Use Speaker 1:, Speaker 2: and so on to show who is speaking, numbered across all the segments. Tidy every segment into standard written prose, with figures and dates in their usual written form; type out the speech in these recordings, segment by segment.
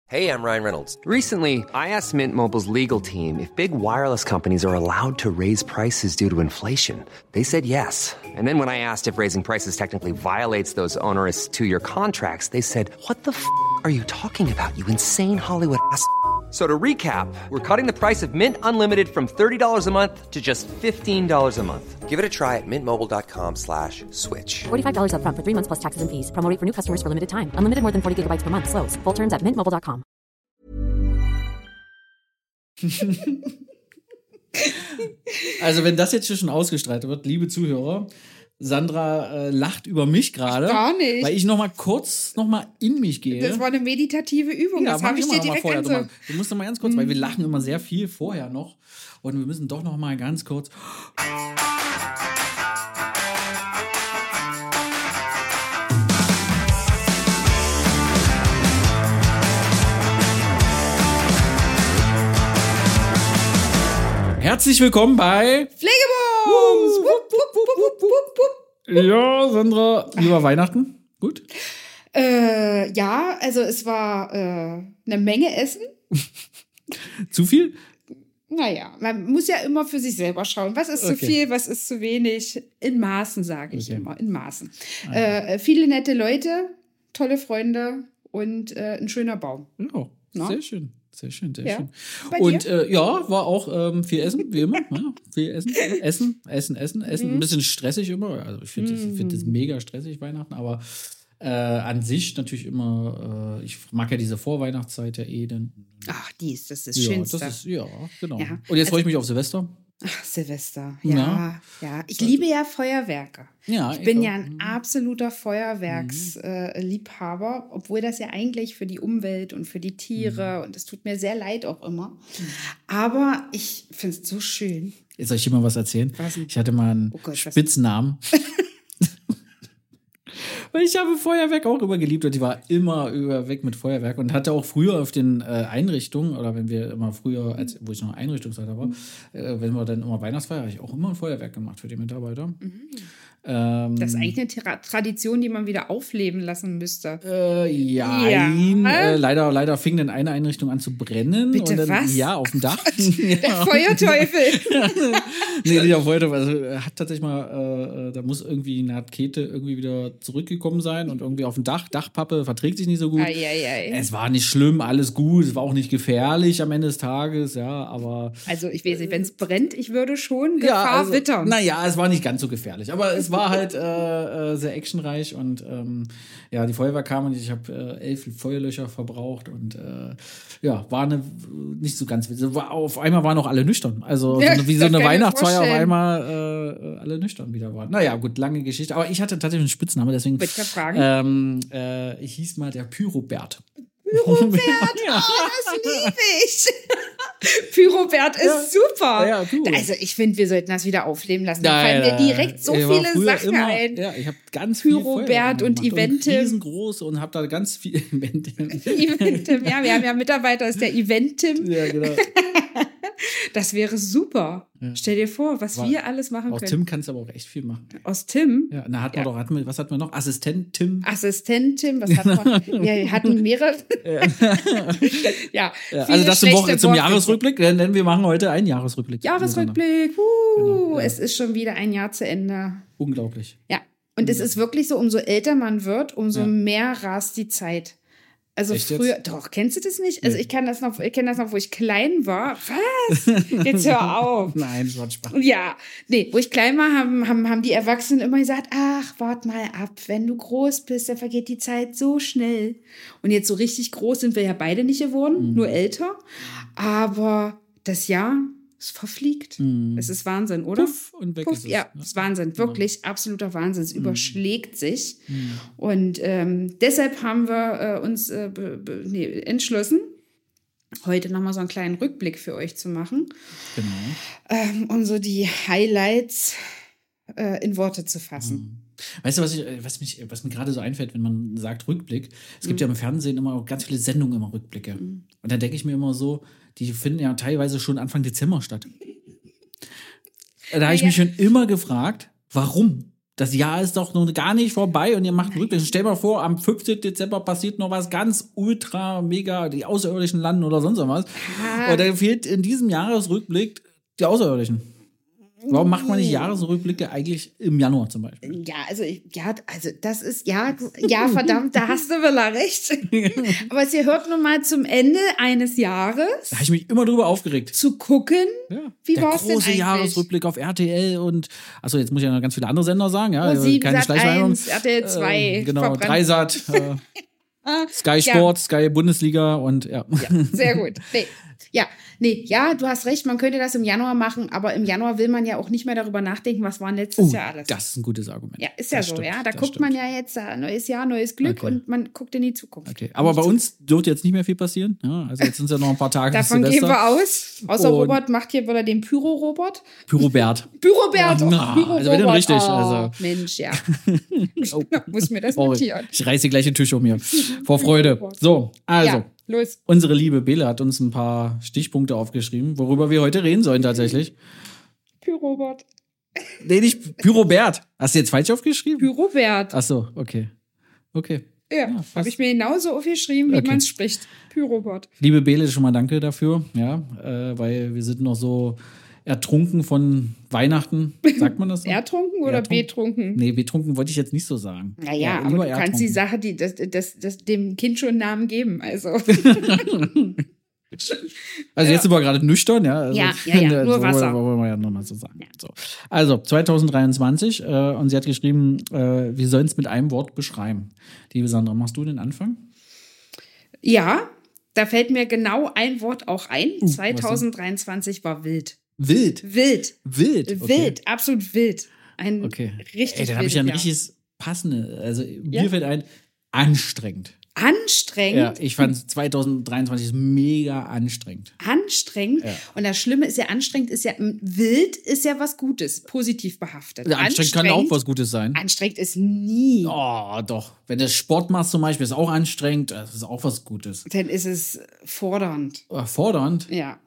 Speaker 1: Hey, I'm Ryan Reynolds.
Speaker 2: Recently, I asked Mint Mobile's legal team if big wireless companies are allowed to raise prices due to inflation. They said yes. And then when I asked if raising prices technically violates those onerous two-year contracts, they said, "What the f*** are you talking about, you insane Hollywood ass?" So to recap, we're cutting the price of Mint Unlimited from $30 a month to just $15 a month.
Speaker 1: Give it a try at mintmobile.com/switch.
Speaker 3: $45 up front for 3 months plus taxes and fees. Promo rate for new customers for limited time. Unlimited more than 40 gigabytes per month. Slows full terms at mintmobile.com.
Speaker 4: Also wenn das jetzt hier schon ausgestrahlt wird, liebe Zuhörer, Sandra lacht über mich gerade.
Speaker 5: Gar nicht.
Speaker 4: Weil ich kurz in mich gehe.
Speaker 5: Das war eine meditative Übung,
Speaker 4: Ja,
Speaker 5: das habe ich dir direkt
Speaker 4: vorher.
Speaker 5: angezogen.
Speaker 4: Du musst noch mal ganz kurz, weil wir lachen immer sehr viel vorher noch. Und wir müssen doch noch mal ganz kurz. Herzlich willkommen bei
Speaker 5: Pflegebums! Wupp, wupp, wupp, wupp, wupp, wupp.
Speaker 4: Ja, Sandra, lieber Weihnachten. Gut?
Speaker 5: Ja, also es war eine Menge Essen.
Speaker 4: Zu viel?
Speaker 5: Naja, man muss ja immer für sich selber schauen. Was ist zu viel, was ist zu wenig? In Maßen, sage ich immer, in Maßen. Viele nette Leute, tolle Freunde und ein schöner Baum.
Speaker 4: Ja,
Speaker 5: No?
Speaker 4: sehr schön. Sehr schön.
Speaker 5: Bei
Speaker 4: Und
Speaker 5: dir?
Speaker 4: war auch viel Essen, wie immer. Ja, viel Essen. Essen. Ein bisschen stressig immer. Also ich finde das mega stressig, Weihnachten, aber an sich natürlich immer, ich mag ja diese Vorweihnachtszeit ja dann.
Speaker 5: Ach, das ist das Schönste.
Speaker 4: Genau.
Speaker 5: Ja.
Speaker 4: Und jetzt freue ich mich auf Silvester.
Speaker 5: Ach, Silvester, ja. Ich liebe ja Feuerwerke.
Speaker 4: Ja,
Speaker 5: ich bin
Speaker 4: auch.
Speaker 5: ja ein absoluter Feuerwerksliebhaber, obwohl das ja eigentlich für die Umwelt und für die Tiere und es tut mir sehr leid auch immer. Aber ich finde es so schön.
Speaker 4: Jetzt soll ich dir mal was erzählen?
Speaker 5: Was denn?
Speaker 4: Ich hatte mal einen Spitznamen. Weil ich habe Feuerwerk auch immer geliebt und ich war immer weg mit Feuerwerk und hatte auch früher auf den Einrichtungen oder wenn wir immer früher, wo ich noch Einrichtungsleiter war, wenn wir dann immer Weihnachtsfeier, habe ich auch immer ein Feuerwerk gemacht für die Mitarbeiter.
Speaker 5: Das ist eigentlich eine Tradition, die man wieder aufleben lassen müsste.
Speaker 4: Leider fing dann eine Einrichtung an zu brennen.
Speaker 5: Bitte,
Speaker 4: und dann,
Speaker 5: was?
Speaker 4: Ja, auf dem Dach.
Speaker 5: Der Feuerteufel.
Speaker 4: Nee, nicht auf Feuerteufel. Also hat tatsächlich mal, da muss irgendwie eine Rakete irgendwie wieder zurückgekommen sein und irgendwie auf dem Dach, Dachpappe verträgt sich nicht so gut. Es war nicht schlimm, alles gut, es war auch nicht gefährlich am Ende des Tages, ja, aber...
Speaker 5: Also ich weiß nicht, wenn es brennt, ich würde schon Gefahr wittern.
Speaker 4: Naja, es war nicht ganz so gefährlich, aber es war halt sehr actionreich und die Feuerwehr kam und ich habe 11 Feuerlöcher verbraucht und war nicht so ganz witzig. Auf einmal waren auch alle nüchtern. Also wie so eine Weihnachtsfeier auf einmal alle nüchtern wieder waren. Naja, gut, lange Geschichte. Aber ich hatte tatsächlich einen Spitznamen, deswegen
Speaker 5: Wollte ich fragen.
Speaker 4: ich hieß mal der Pyrobert.
Speaker 5: Pyrobert, das liebe ich. Pyrobert ist super.
Speaker 4: Ja, cool.
Speaker 5: Also ich finde, wir sollten das wieder aufleben lassen. Da fallen mir direkt so viele Sachen ein.
Speaker 4: Ja, ich habe ganz viel
Speaker 5: Pyrobert und Eventim.
Speaker 4: Riesengroß und habe da ganz viel Eventim.
Speaker 5: Eventim, ja, wir haben ja Mitarbeiter, ist der Eventim.
Speaker 4: Ja, genau.
Speaker 5: Das wäre super. Ja. Stell dir vor, was wir alles machen können.
Speaker 4: Aus Tim kannst du aber auch echt viel machen.
Speaker 5: Aus Tim?
Speaker 4: Ja, na, was hatten wir noch? Assistent Tim, was
Speaker 5: hat man? Wir hatten mehrere.
Speaker 4: Also das zum Jahresrückblick, denn wir machen heute einen Jahresrückblick.
Speaker 5: Genau, es ist schon wieder ein Jahr zu Ende.
Speaker 4: Unglaublich.
Speaker 5: Ja, und es ist wirklich so, umso älter man wird, umso mehr rast die Zeit. Also
Speaker 4: echt
Speaker 5: früher,
Speaker 4: jetzt?
Speaker 5: Doch, kennst du das nicht? Also ich kenne das noch, wo ich klein war. Was? Jetzt hör auf.
Speaker 4: Nein, das war Spaß.
Speaker 5: Ja, nee, wo ich klein war, haben die Erwachsenen immer gesagt, ach, wart mal ab, wenn du groß bist, dann vergeht die Zeit so schnell. Und jetzt so richtig groß sind wir ja beide nicht geworden, nur älter. Aber das Jahr, es verfliegt. Es ist Wahnsinn, oder?
Speaker 4: Puff und weg ist es.
Speaker 5: Ja, es ist Wahnsinn. Wirklich absoluter Wahnsinn. Es überschlägt sich. Und deshalb haben wir uns entschlossen, heute nochmal so einen kleinen Rückblick für euch zu machen.
Speaker 4: Genau.
Speaker 5: Um so die Highlights in Worte zu fassen.
Speaker 4: Weißt du, was mir gerade so einfällt, wenn man sagt Rückblick? Es gibt ja im Fernsehen immer ganz viele Sendungen, immer Rückblicke. Und dann denke ich mir immer so, die finden ja teilweise schon Anfang Dezember statt. Da habe ich mich schon immer gefragt, warum? das Jahr ist doch noch gar nicht vorbei und ihr macht Rückblick. Stell dir mal vor, am 15. Dezember passiert noch was ganz ultra, mega, die Außerirdischen landen oder sonst was. Und dann fehlt in diesem Jahresrückblick die Außerirdischen. Warum macht man nicht Jahresrückblicke eigentlich im Januar zum Beispiel?
Speaker 5: Ja, also das ist, ja, verdammt, da hast du wieder recht. Aber es gehört nun mal zum Ende eines Jahres.
Speaker 4: Da habe ich mich immer drüber aufgeregt.
Speaker 5: Zu gucken, wie war es denn
Speaker 4: Der große
Speaker 5: eigentlich?
Speaker 4: Jahresrückblick auf RTL und, achso, jetzt muss ich ja noch ganz viele andere Sender sagen. Ja,
Speaker 5: Pro7,
Speaker 4: keine Schleichwerbung.
Speaker 5: Sat.1, RTL 2.
Speaker 4: Genau,
Speaker 5: verbrannt.
Speaker 4: Dreisat, Sky Sport, Sky Bundesliga und ja.
Speaker 5: Ja, sehr gut. Ja, du hast recht, man könnte das im Januar machen, aber im Januar will man ja auch nicht mehr darüber nachdenken, was war letztes Jahr alles.
Speaker 4: Das ist ein gutes Argument.
Speaker 5: Ja, ist ja
Speaker 4: Das
Speaker 5: so,
Speaker 4: stimmt,
Speaker 5: ja. Da
Speaker 4: das
Speaker 5: guckt man ja jetzt, neues Jahr, neues Glück und man guckt in die Zukunft.
Speaker 4: Okay. Aber bei uns dürfte jetzt nicht mehr viel passieren. Ja, also jetzt sind es ja noch ein paar Tage bis
Speaker 5: Davon
Speaker 4: Silvester.
Speaker 5: gehen wir aus. Außer
Speaker 4: Und-
Speaker 5: Robert macht hier wieder den Pyro-Robert.
Speaker 4: Pyrobert.
Speaker 5: Pyrobert.
Speaker 4: Na,
Speaker 5: Pyro-Robert.
Speaker 4: also wenn denn richtig,
Speaker 5: Oh,
Speaker 4: also.
Speaker 5: Mensch, ja.
Speaker 4: Oh.
Speaker 5: Muss mir das
Speaker 4: Oh,
Speaker 5: notieren.
Speaker 4: ich reiße gleich den Tisch um hier. Vor Freude. So, also.
Speaker 5: Ja, los.
Speaker 4: Unsere liebe Bele hat uns ein paar Stichpunkte aufgeschrieben, worüber wir heute reden sollen tatsächlich.
Speaker 5: Pyrobert.
Speaker 4: Nee, nicht Pyrobert. Hast du jetzt falsch aufgeschrieben?
Speaker 5: Pyrobert.
Speaker 4: Ach so, okay. Okay.
Speaker 5: Ja,
Speaker 4: fast.
Speaker 5: habe ich mir genauso aufgeschrieben, wie
Speaker 4: Okay.
Speaker 5: man es spricht. Pyrobert.
Speaker 4: Liebe Bele, schon mal danke dafür, ja, weil wir sind noch so ertrunken von Weihnachten. Sagt man das so?
Speaker 5: Ertrunken oder betrunken?
Speaker 4: Nee, betrunken wollte ich jetzt nicht so sagen.
Speaker 5: Naja,
Speaker 4: lieber
Speaker 5: aber du kannst die
Speaker 4: ertrunken.
Speaker 5: Sache, dem Kind schon einen Namen geben. Also,
Speaker 4: Also jetzt sind wir gerade nüchtern, ja. Also,
Speaker 5: Ja, nur
Speaker 4: so
Speaker 5: Wasser.
Speaker 4: Wollen wir ja nochmal so sagen. So. Also 2023 und sie hat geschrieben, wir sollen es mit einem Wort beschreiben. Liebe Sandra, machst du den Anfang?
Speaker 5: ja, da fällt mir genau ein Wort auch ein.
Speaker 4: was
Speaker 5: 2023 war wild.
Speaker 4: Wild.
Speaker 5: Wild.
Speaker 4: Wild. Okay.
Speaker 5: Wild, absolut wild. Ein
Speaker 4: Okay.
Speaker 5: richtig
Speaker 4: Ey, dann habe ich ja ein
Speaker 5: wildes Jahr.
Speaker 4: richtiges passende. Also mir fällt ein, anstrengend.
Speaker 5: Anstrengend.
Speaker 4: Ja, ich fand 2023 ist mega anstrengend.
Speaker 5: Anstrengend.
Speaker 4: Ja.
Speaker 5: Und das Schlimme ist ja, anstrengend ist ja, wild ist ja was Gutes, positiv behaftet.
Speaker 4: Ja, anstrengend kann auch was Gutes sein.
Speaker 5: Anstrengend ist nie.
Speaker 4: Oh, doch. Wenn du Sport machst zum Beispiel, ist auch anstrengend. Das ist auch was Gutes.
Speaker 5: Dann ist es fordernd.
Speaker 4: Fordernd.
Speaker 5: Ja.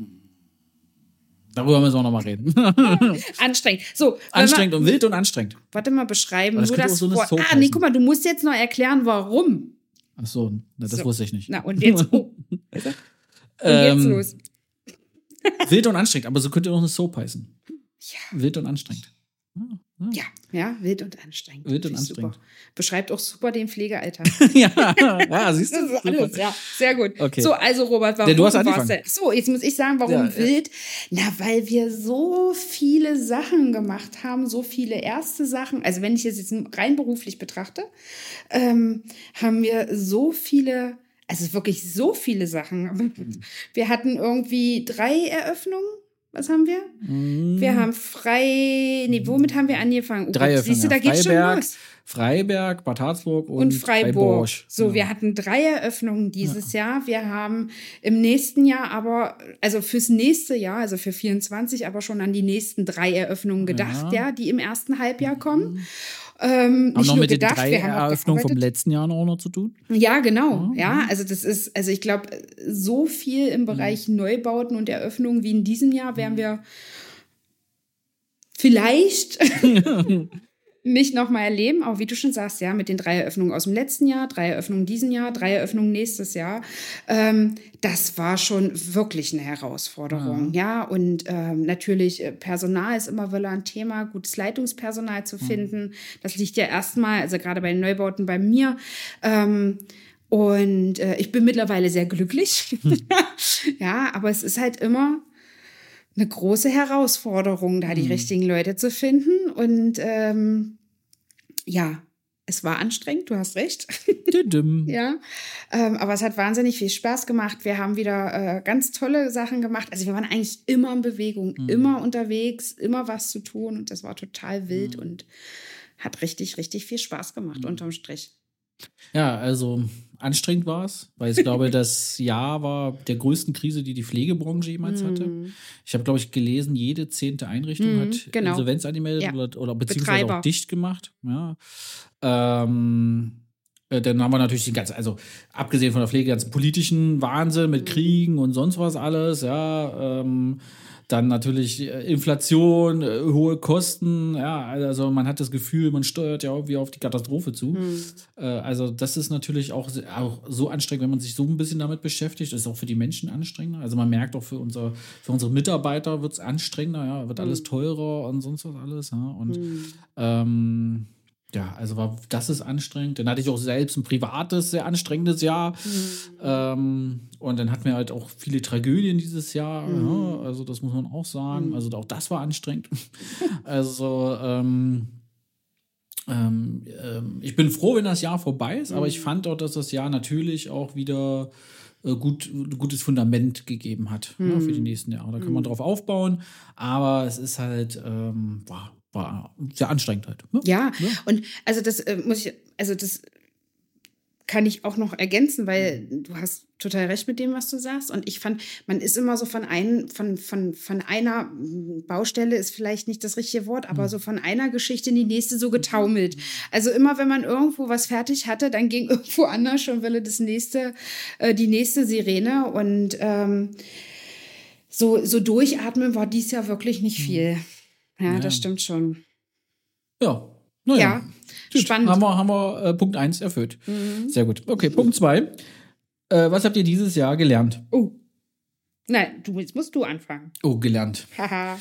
Speaker 4: Darüber müssen wir noch mal reden.
Speaker 5: Anstrengend. So,
Speaker 4: Anstrengend und wild und anstrengend.
Speaker 5: Warte mal, beschreiben.
Speaker 4: Aber das
Speaker 5: Nur
Speaker 4: könnte
Speaker 5: das
Speaker 4: auch so eine
Speaker 5: Wort.
Speaker 4: Soap
Speaker 5: Nee,
Speaker 4: heißen.
Speaker 5: guck mal, du musst jetzt noch erklären, warum.
Speaker 4: Ach so, na, das
Speaker 5: So.
Speaker 4: wusste ich nicht.
Speaker 5: Na, und jetzt, und geht's los.
Speaker 4: Wild und anstrengend, aber so könnte auch eine Soap heißen.
Speaker 5: Ja.
Speaker 4: Wild und anstrengend.
Speaker 5: Ja, wild und anstrengend.
Speaker 4: Wild und
Speaker 5: Finde ich
Speaker 4: anstrengend.
Speaker 5: Super. Beschreibt auch super den Pflegealltag.
Speaker 4: ja, siehst du?
Speaker 5: Das ist
Speaker 4: Super.
Speaker 5: alles, ja. Sehr gut.
Speaker 4: Okay.
Speaker 5: So, also Robert, warum
Speaker 4: Ja, du hast
Speaker 5: war's
Speaker 4: angefangen.
Speaker 5: denn? So, jetzt muss ich sagen, warum
Speaker 4: Ja,
Speaker 5: wild? Na, weil wir so viele Sachen gemacht haben, so viele erste Sachen. Also wenn ich es jetzt rein beruflich betrachte, haben wir so viele, also wirklich so viele Sachen. Wir hatten irgendwie 3 Eröffnungen. Was haben wir? Wir haben womit haben wir angefangen? Oh
Speaker 4: 3
Speaker 5: Gott,
Speaker 4: Eröffnungen.
Speaker 5: siehst du, da geht's schon
Speaker 4: Freiberg,
Speaker 5: los.
Speaker 4: Freiberg, Bad Harzburg
Speaker 5: Und Freiburg. So,
Speaker 4: Ja.
Speaker 5: wir hatten 3 Eröffnungen dieses Jahr. Wir haben im nächsten Jahr aber, also fürs nächste Jahr, also für 24, aber schon an die nächsten 3 Eröffnungen gedacht, ja, die im ersten Halbjahr kommen.
Speaker 4: Haben
Speaker 5: Nicht
Speaker 4: noch
Speaker 5: nur
Speaker 4: mit den
Speaker 5: gedacht,
Speaker 4: 3
Speaker 5: wir haben auch
Speaker 4: Eröffnungen vom
Speaker 5: gearbeitet.
Speaker 4: letzten Jahr auch noch zu tun.
Speaker 5: Ja, genau. Ja, also das ist, also ich glaube, so viel im Bereich Neubauten und Eröffnungen wie in diesem Jahr werden wir vielleicht nicht nochmal erleben, aber wie du schon sagst, ja, mit den 3 Eröffnungen aus dem letzten Jahr, 3 Eröffnungen diesen Jahr, 3 Eröffnungen nächstes Jahr, das war schon wirklich eine Herausforderung, ja, und natürlich Personal ist immer wieder ein Thema, gutes Leitungspersonal zu finden, das liegt ja erstmal, also gerade bei den Neubauten bei mir, und ich bin mittlerweile sehr glücklich, ja, aber es ist halt immer eine große Herausforderung, da die richtigen Leute zu finden. Und ja, es war anstrengend, du hast recht.
Speaker 4: Düdüm.
Speaker 5: Ja, aber es hat wahnsinnig viel Spaß gemacht. Wir haben wieder ganz tolle Sachen gemacht. Also wir waren eigentlich immer in Bewegung, immer unterwegs, immer was zu tun. Und das war total wild und hat richtig, richtig viel Spaß gemacht unterm Strich.
Speaker 4: Ja, also anstrengend war es, weil ich glaube, das Jahr war der größten Krise, die die Pflegebranche jemals hatte. Ich habe, glaube ich, gelesen, jede 10. Einrichtung hat
Speaker 5: genau.
Speaker 4: Insolvenz angemeldet
Speaker 5: Ja.
Speaker 4: oder beziehungsweise
Speaker 5: Betreiber.
Speaker 4: auch dicht gemacht. Ja. Dann haben wir natürlich den ganzen, also abgesehen von der Pflege, ganzen politischen Wahnsinn mit Kriegen und sonst was alles, ja. Dann natürlich Inflation, hohe Kosten, ja, also man hat das Gefühl, man steuert ja irgendwie auf die Katastrophe zu. Also das ist natürlich auch so anstrengend, wenn man sich so ein bisschen damit beschäftigt. Das ist auch für die Menschen anstrengender. Also man merkt auch für unsere Mitarbeiter wird es anstrengender, ja, wird alles teurer und sonst was alles. Ja. Und ja, also das ist anstrengend. Dann hatte ich auch selbst ein privates, sehr anstrengendes Jahr. Und dann hatten wir halt auch viele Tragödien dieses Jahr. Ja, also das muss man auch sagen. Also auch das war anstrengend. Also ich bin froh, wenn das Jahr vorbei ist, aber ich fand auch, dass das Jahr natürlich auch wieder gutes Fundament gegeben hat für die nächsten Jahre. Da kann man drauf aufbauen, aber es ist halt war sehr anstrengend halt. Ne?
Speaker 5: Ja, und also das das kann ich auch noch ergänzen, weil du hast total recht mit dem, was du sagst. Und ich fand, man ist immer so von einer Baustelle ist vielleicht nicht das richtige Wort, aber so von einer Geschichte in die nächste so getaumelt. Also immer, wenn man irgendwo was fertig hatte, dann ging irgendwo anders schon wieder die nächste Sirene. Und so durchatmen war dies Jahr wirklich nicht viel. Ja, das stimmt schon.
Speaker 4: Ja, naja.
Speaker 5: Ja, spannend.
Speaker 4: Haben wir Punkt 1 erfüllt. Sehr gut. Okay, Punkt 2. Was habt ihr dieses Jahr gelernt?
Speaker 5: Oh. Nein, jetzt musst du anfangen.
Speaker 4: Oh, gelernt.
Speaker 5: Haha.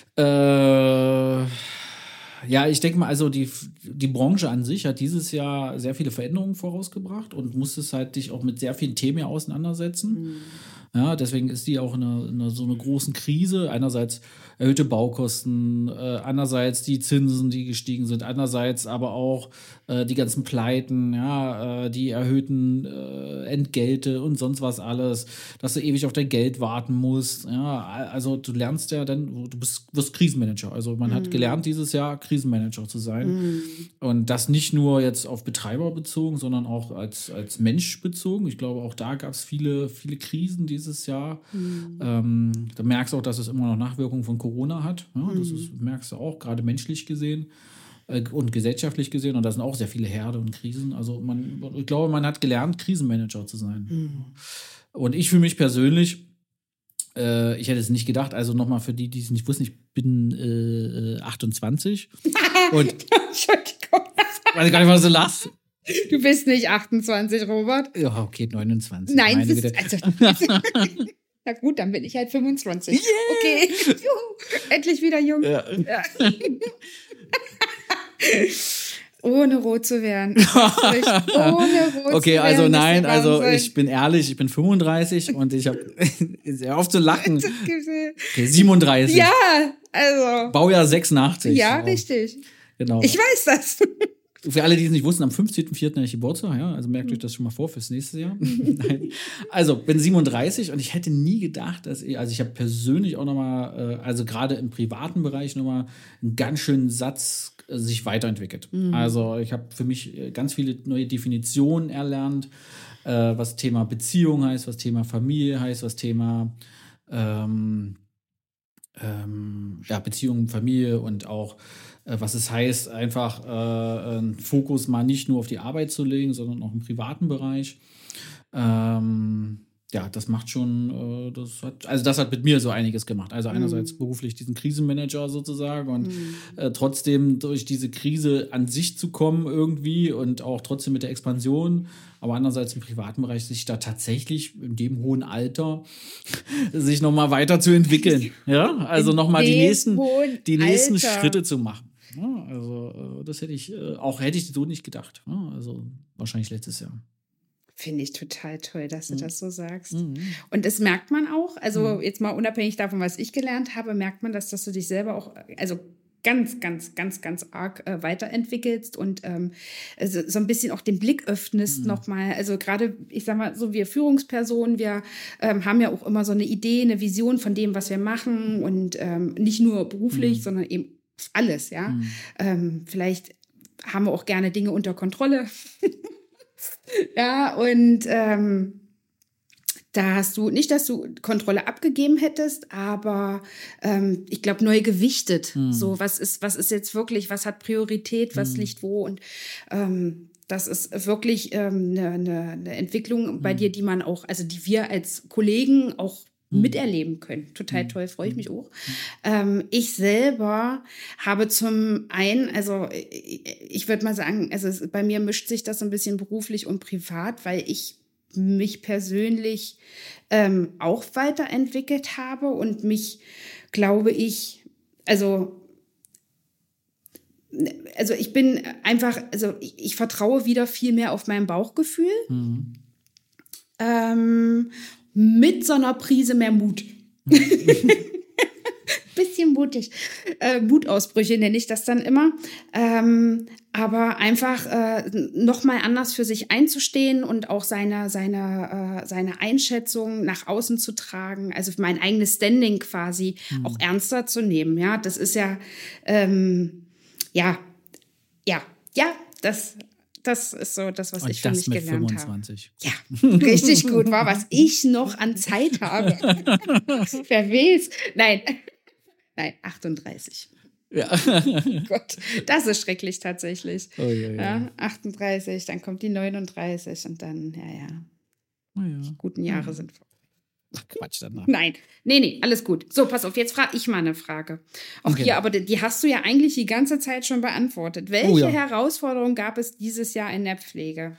Speaker 4: Ja, ich denke mal, also die Branche an sich hat dieses Jahr sehr viele Veränderungen vorausgebracht und musste halt dich auch mit sehr vielen Themen auseinandersetzen. Ja, deswegen ist die auch in so einer großen Krise. Einerseits erhöhte Baukosten, andererseits die Zinsen, die gestiegen sind, andererseits aber auch die ganzen Pleiten, ja, die erhöhten Entgelte und sonst was alles, dass du ewig auf dein Geld warten musst. Ja, also du lernst ja dann, wirst Krisenmanager. Also man hat gelernt dieses Jahr Krisenmanager zu sein und das nicht nur jetzt auf Betreiber bezogen, sondern auch als Mensch bezogen. Ich glaube, auch da gab es viele, viele Krisen dieses Jahr. Da merkst du auch, dass es immer noch Nachwirkungen von Corona hat. Ja, merkst du auch, gerade menschlich gesehen und gesellschaftlich gesehen. Und da sind auch sehr viele Herde und Krisen. Also ich glaube, man hat gelernt, Krisenmanager zu sein. Und ich für mich persönlich, ich hätte es nicht gedacht, also nochmal für die es nicht wussten, ich bin 28. Und
Speaker 5: Entschuldigung.
Speaker 4: weiß ich gar nicht, was du lachst.
Speaker 5: Du bist nicht 28, Robert.
Speaker 4: Ja, okay, 29.
Speaker 5: Nein, na gut, dann bin ich halt 25. Yeah. Okay, juhu, endlich wieder jung. Ja. Ohne rot zu werden.
Speaker 4: Okay, also nein, also ich bin ehrlich, ich bin 35 und ich habe sehr oft zu lachen. Okay, 37.
Speaker 5: Ja, also.
Speaker 4: Baujahr 86.
Speaker 5: Ja, richtig.
Speaker 4: Genau.
Speaker 5: Ich weiß das.
Speaker 4: Für alle, die es nicht wussten, am 15.04. habe ich Geburtstag, ja, also merkt euch das schon mal vor fürs nächste Jahr. Nein. Also, bin 37 und ich hätte nie gedacht, dass ich habe persönlich auch nochmal, also gerade im privaten Bereich nochmal einen ganz schönen Satz sich weiterentwickelt. Also, ich habe für mich ganz viele neue Definitionen erlernt, was Thema Beziehung heißt, was Thema Familie heißt, was Thema Beziehung, Familie und auch was es heißt, einfach einen Fokus mal nicht nur auf die Arbeit zu legen, sondern auch im privaten Bereich. Das macht schon, das hat mit mir so einiges gemacht. Also einerseits beruflich diesen Krisenmanager sozusagen und trotzdem durch diese Krise an sich zu kommen irgendwie und auch trotzdem mit der Expansion, aber andererseits im privaten Bereich sich da tatsächlich in dem hohen Alter sich nochmal weiterzuentwickeln. Ja, also nochmal die nächsten Schritte zu machen. Ja, also das hätte ich so nicht gedacht. Ja, also wahrscheinlich letztes Jahr.
Speaker 5: Finde ich total toll, dass du das so sagst. Und das merkt man auch, also jetzt mal unabhängig davon, was ich gelernt habe, merkt man, dass du dich selber auch, also ganz, ganz, ganz, ganz arg weiterentwickelst und also so ein bisschen auch den Blick öffnest nochmal. Also gerade, ich sag mal, so wir Führungspersonen, wir haben ja auch immer so eine Idee, eine Vision von dem, was wir machen und nicht nur beruflich, sondern eben alles, ja. Vielleicht haben wir auch gerne Dinge unter Kontrolle. Ja, und da hast du, nicht, dass du Kontrolle abgegeben hättest, aber ich glaube, neu gewichtet. So, was ist jetzt wirklich, was hat Priorität, was liegt wo? Und das ist wirklich eine Entwicklung bei dir, die man auch, also die wir als Kollegen auch miterleben können. Total toll, freue ich mich auch. Ich selber habe zum einen, also ich würde mal sagen, also bei mir mischt sich das so ein bisschen beruflich und privat, weil ich mich persönlich auch weiterentwickelt habe und mich, glaube ich, also ich bin einfach, also ich vertraue wieder viel mehr auf mein Bauchgefühl. Mit so einer Prise mehr Mut. Bisschen mutig. Wutausbrüche nenne ich das dann immer. Aber einfach noch mal anders für sich einzustehen und auch seine Einschätzung nach außen zu tragen, also mein eigenes Standing quasi auch ernster zu nehmen. Ja, das ist das ist so das, was ich für mich gelernt 25. Habe. Ja, richtig gut war, was ich noch an Zeit habe. Wer will's? Nein, 38.
Speaker 4: Ja.
Speaker 5: Gott, das ist schrecklich tatsächlich.
Speaker 4: Oh, ja.
Speaker 5: Ja, 38, dann kommt die 39 und dann, die guten Jahre sind vorbei.
Speaker 4: Ach, Quatsch danach.
Speaker 5: Nein, nee, alles gut. So, pass auf, jetzt frage ich mal eine Frage. Auch hier, aber die hast du ja eigentlich die ganze Zeit schon beantwortet. Welche Herausforderungen gab es dieses Jahr in der Pflege?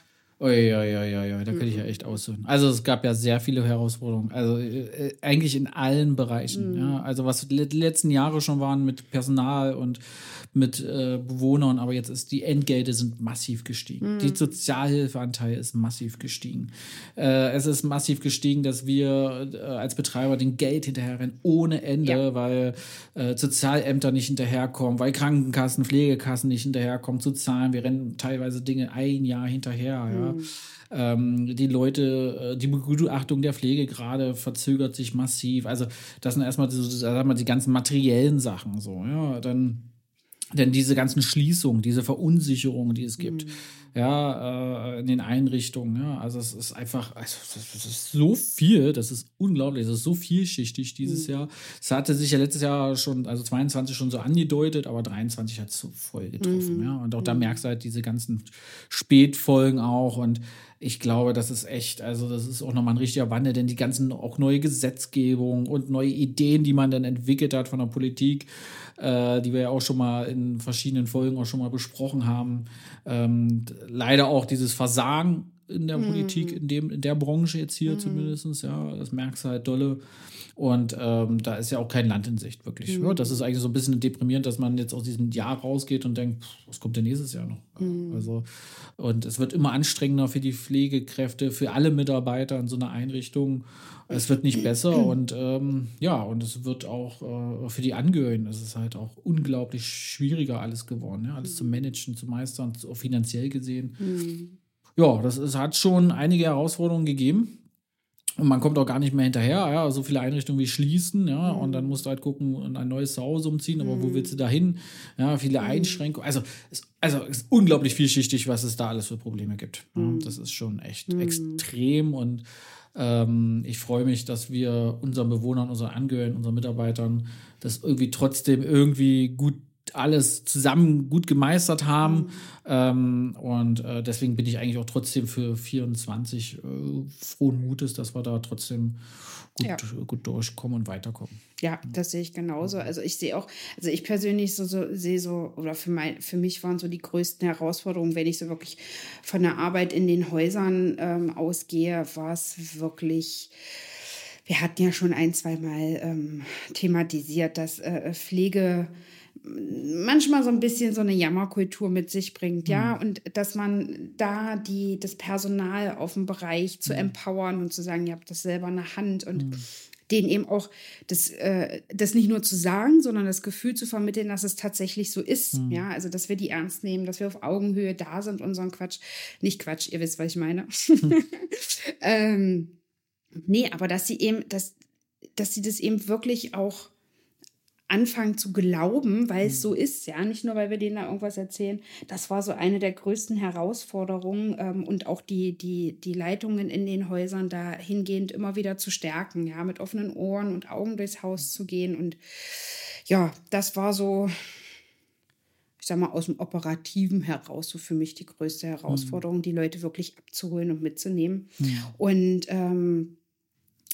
Speaker 4: Da könnte ich ja echt aussuchen. Also es gab ja sehr viele Herausforderungen, also eigentlich in allen Bereichen. Ja? Also was die letzten Jahre schon waren mit Personal und mit Bewohnern, aber jetzt ist die Entgelte sind massiv gestiegen. Die Sozialhilfeanteil ist massiv gestiegen. Es ist massiv gestiegen, dass wir als Betreiber den Geld hinterherrennen ohne Ende, weil Sozialämter nicht hinterherkommen, weil Krankenkassen, Pflegekassen nicht hinterherkommen zu zahlen. Wir rennen teilweise Dinge ein Jahr hinterher, ja. Die Leute, die Begutachtung der Pflege gerade verzögert sich massiv. Also das sind erstmal die ganzen materiellen Sachen so, ja, dann diese ganzen Schließungen, diese Verunsicherung, die es gibt, in den Einrichtungen, ja, also es ist einfach, das ist so viel, das ist unglaublich, das ist so vielschichtig dieses Jahr. Es hatte sich ja letztes Jahr schon, also 22 schon so angedeutet, aber 23 hat es so voll getroffen, ja, und auch da merkst du halt diese ganzen Spätfolgen auch und ich glaube, das ist echt, also das ist auch nochmal ein richtiger Wandel, denn die ganzen auch neue Gesetzgebung und neue Ideen, die man dann entwickelt hat von der Politik, die wir ja auch schon mal in verschiedenen Folgen auch schon mal besprochen haben. Leider auch dieses Versagen in der Politik, in der Branche jetzt hier zumindest, ja, das merkst du halt dolle. Und da ist ja auch kein Land in Sicht, wirklich. Ja, das ist eigentlich so ein bisschen deprimierend, dass man jetzt aus diesem Jahr rausgeht und denkt, was kommt denn nächstes Jahr noch? Also, und es wird immer anstrengender für die Pflegekräfte, für alle Mitarbeiter in so einer Einrichtung. Es wird nicht besser und und es wird auch für die Angehörigen, es ist halt auch unglaublich schwieriger alles geworden, ja? Alles zu managen, zu meistern, auch finanziell gesehen. Ja, hat schon einige Herausforderungen gegeben. Und man kommt auch gar nicht mehr hinterher, ja, so viele Einrichtungen wie schließen, ja, und dann musst du halt gucken und ein neues Zuhause umziehen, aber wo willst du da hin? Ja, viele Einschränkungen, also es ist unglaublich vielschichtig, was es da alles für Probleme gibt. Ja, das ist schon echt extrem und ich freue mich, dass wir unseren Bewohnern, unseren Angehörigen, unseren Mitarbeitern das irgendwie trotzdem irgendwie gut alles zusammen gut gemeistert haben. Deswegen bin ich eigentlich auch trotzdem für 24 frohen Mutes, dass wir da trotzdem gut durchkommen und weiterkommen.
Speaker 5: Ja, das sehe ich genauso. Also ich sehe auch, also ich persönlich sehe oder für mich waren so die größten Herausforderungen, wenn ich so wirklich von der Arbeit in den Häusern ausgehe, war es wirklich. Wir hatten ja schon 1-2 Mal thematisiert, dass Pflege manchmal so ein bisschen so eine Jammerkultur mit sich bringt, ja, und dass man da das Personal auf dem Bereich zu empowern und zu sagen, ihr habt das selber in der Hand und denen eben auch das nicht nur zu sagen, sondern das Gefühl zu vermitteln, dass es tatsächlich so ist, ja, also dass wir die ernst nehmen, dass wir auf Augenhöhe da sind, unseren nicht Quatsch, ihr wisst, was ich meine. Nee, aber dass sie das eben wirklich auch anfangen zu glauben, weil es so ist, ja, nicht nur, weil wir denen da irgendwas erzählen. Das war so eine der größten Herausforderungen und auch die Leitungen in den Häusern dahingehend immer wieder zu stärken, ja, mit offenen Ohren und Augen durchs Haus zu gehen und ja, das war so, ich sag mal, aus dem Operativen heraus so für mich die größte Herausforderung, die Leute wirklich abzuholen und mitzunehmen und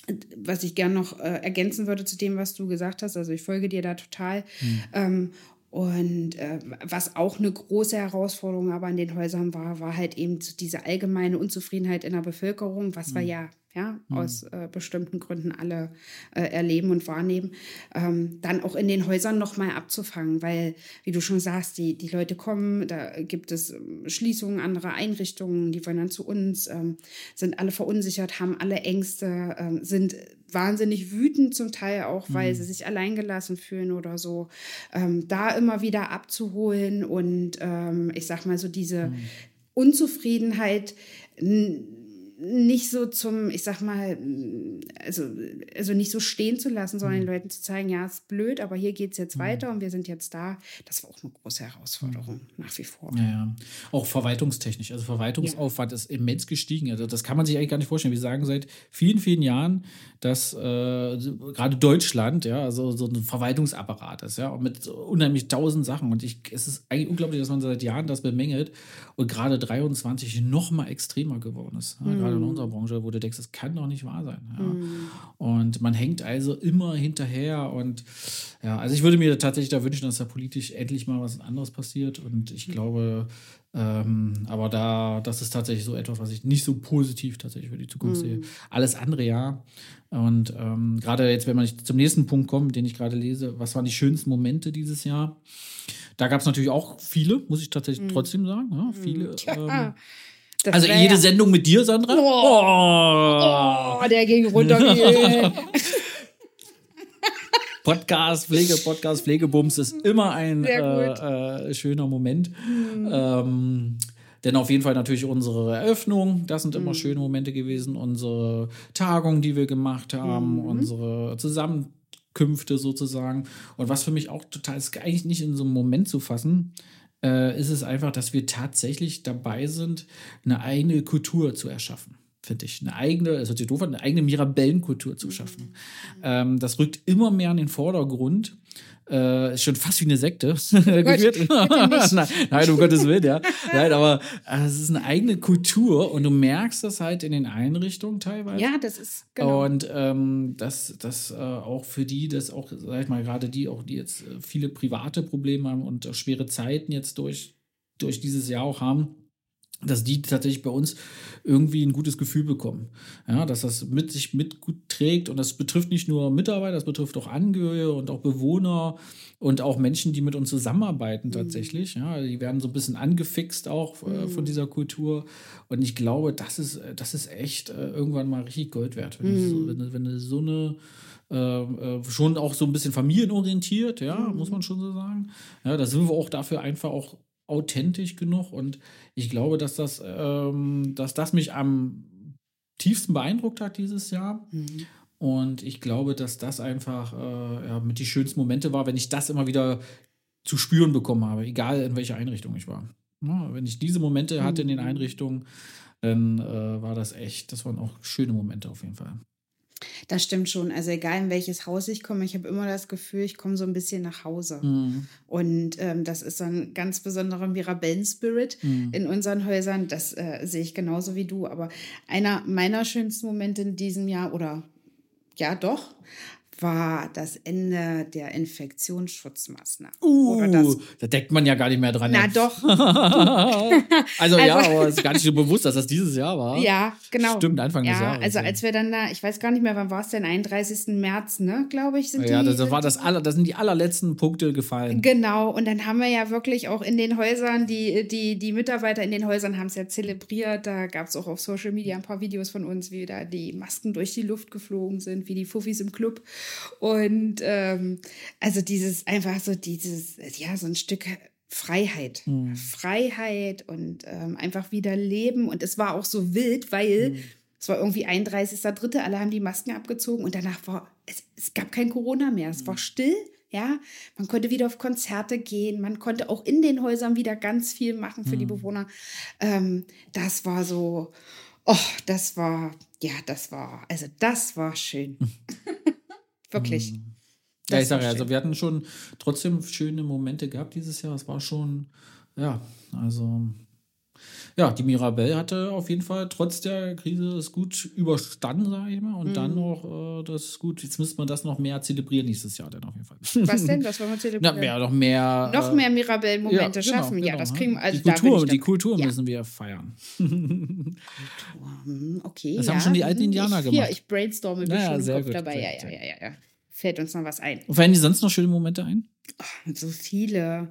Speaker 5: was ich gern noch ergänzen würde zu dem, was du gesagt hast, also ich folge dir da total. Und was auch eine große Herausforderung aber an den Häusern war halt eben so diese allgemeine Unzufriedenheit in der Bevölkerung, was wir ja aus bestimmten Gründen alle erleben und wahrnehmen, dann auch in den Häusern nochmal abzufangen, weil, wie du schon sagst, die Leute kommen, da gibt es Schließungen anderer Einrichtungen, die wollen dann zu uns, sind alle verunsichert, haben alle Ängste, sind wahnsinnig wütend zum Teil auch, weil sie sich alleingelassen fühlen oder so, da immer wieder abzuholen und ich sag mal so diese Unzufriedenheit nicht so zum, ich sag mal, also nicht so stehen zu lassen, sondern den Leuten zu zeigen, ja, ist blöd, aber hier geht es jetzt weiter und wir sind jetzt da. Das war auch eine große Herausforderung, nach wie vor.
Speaker 4: Ja. Auch verwaltungstechnisch. Also Verwaltungsaufwand ist immens gestiegen. Also das kann man sich eigentlich gar nicht vorstellen. Wir sagen seit vielen, vielen Jahren, dass gerade Deutschland, ja, also so ein Verwaltungsapparat ist, ja, und mit unheimlich 1000 Sachen. Und es ist eigentlich unglaublich, dass man seit Jahren das bemängelt und gerade 23 noch mal extremer geworden ist. Ja, gerade in unserer Branche, wo du denkst, das kann doch nicht wahr sein. Ja. Und man hängt also immer hinterher und ja, also ich würde mir tatsächlich da wünschen, dass da politisch endlich mal was anderes passiert und ich glaube, aber das ist tatsächlich so etwas, was ich nicht so positiv tatsächlich für die Zukunft sehe. Alles andere ja. Und gerade jetzt, wenn man zum nächsten Punkt kommt, den ich gerade lese, was waren die schönsten Momente dieses Jahr? Da gab es natürlich auch viele, muss ich tatsächlich trotzdem sagen. Ja, viele. Also jede Sendung mit dir, Sandra?
Speaker 5: Oh, der ging runter.
Speaker 4: Podcast, Pflegebums ist immer ein schöner Moment. Denn auf jeden Fall natürlich unsere Eröffnung, das sind immer schöne Momente gewesen. Unsere Tagung, die wir gemacht haben, unsere Zusammenkünfte sozusagen. Und was für mich auch total ist, eigentlich nicht in so einem Moment zu fassen, ist es einfach, dass wir tatsächlich dabei sind, eine eigene Kultur zu erschaffen. Finde ich. Eine eigene Mirabellenkultur zu schaffen. Das rückt immer mehr in den Vordergrund. Ist schon fast wie eine Sekte. Nein, um Gottes Willen, ja. Nein, aber es ist eine eigene Kultur und du merkst das halt in den Einrichtungen teilweise.
Speaker 5: Ja, das ist genau.
Speaker 4: Und das auch für die, das auch, sag ich mal, gerade die jetzt viele private Probleme haben und schwere Zeiten jetzt durch dieses Jahr auch haben, dass die tatsächlich bei uns irgendwie ein gutes Gefühl bekommen. Ja, dass das sich gut trägt und das betrifft nicht nur Mitarbeiter, das betrifft auch Angehörige und auch Bewohner und auch Menschen, die mit uns zusammenarbeiten tatsächlich. Ja, die werden so ein bisschen angefixt auch von dieser Kultur und ich glaube, das ist echt irgendwann mal richtig Gold wert. Wenn du so eine schon auch so ein bisschen familienorientiert, ja, muss man schon so sagen. Ja, da sind wir auch dafür einfach auch authentisch genug und ich glaube, dass das mich am tiefsten beeindruckt hat dieses Jahr und ich glaube, dass das einfach mit die schönsten Momente war, wenn ich das immer wieder zu spüren bekommen habe, egal in welcher Einrichtung ich war. Ja, wenn ich diese Momente hatte in den Einrichtungen, dann das waren auch schöne Momente auf jeden Fall.
Speaker 5: Das stimmt schon. Also egal in welches Haus ich komme, ich habe immer das Gefühl, ich komme so ein bisschen nach Hause. Und das ist so ein ganz besonderer Mirabellen-Spirit in unseren Häusern. Das sehe ich genauso wie du. Aber einer meiner schönsten Momente in diesem Jahr, oder ja doch, war das Ende der Infektionsschutzmaßnahmen.
Speaker 4: Da denkt man ja gar nicht mehr dran.
Speaker 5: Na doch.
Speaker 4: Also ja, aber es ist gar nicht so bewusst, dass das dieses Jahr war.
Speaker 5: Ja, genau.
Speaker 4: Stimmt, Anfang des Jahres.
Speaker 5: Also als wir dann da, ich weiß gar nicht mehr, wann war es denn, 31. März, ne, glaube ich,
Speaker 4: da sind die allerletzten Punkte gefallen.
Speaker 5: Genau, und dann haben wir ja wirklich auch in den Häusern, die Mitarbeiter in den Häusern haben es ja zelebriert. Da gab es auch auf Social Media ein paar Videos von uns, wie da die Masken durch die Luft geflogen sind, wie die Fuffis im Club. Und also so ein Stück Freiheit. Freiheit und einfach wieder leben. Und es war auch so wild, weil es war irgendwie 31.3., alle haben die Masken abgezogen und danach es gab kein Corona mehr. Es war still. Ja, man konnte wieder auf Konzerte gehen, man konnte auch in den Häusern wieder ganz viel machen für die Bewohner. Das war so, das war schön. Wirklich.
Speaker 4: Ja, ich sage ja, also wir hatten schon trotzdem schöne Momente gehabt dieses Jahr. Es war schon, ja, also ja, die Mirabelle hatte auf jeden Fall trotz der Krise es gut überstanden, sage ich mal. Und dann noch, das ist gut, jetzt müsste man das noch mehr zelebrieren nächstes Jahr dann auf jeden Fall.
Speaker 5: Was denn? Was wollen wir zelebrieren?
Speaker 4: Ja, noch mehr.
Speaker 5: Noch mehr Mirabelle-Momente
Speaker 4: ja, genau,
Speaker 5: schaffen. Ja,
Speaker 4: genau,
Speaker 5: das kriegen wir. Also
Speaker 4: die Kultur
Speaker 5: ja.
Speaker 4: müssen wir feiern.
Speaker 5: Okay,
Speaker 4: Das haben schon die alten Indianer gemacht.
Speaker 5: Hier, ich brainstorme, bin
Speaker 4: Ja,
Speaker 5: schon
Speaker 4: sehr
Speaker 5: im Kopf
Speaker 4: gut,
Speaker 5: dabei.
Speaker 4: sehr
Speaker 5: Ja. Fällt uns noch was ein.
Speaker 4: Fallen dir sonst noch schöne Momente ein?
Speaker 5: So viele.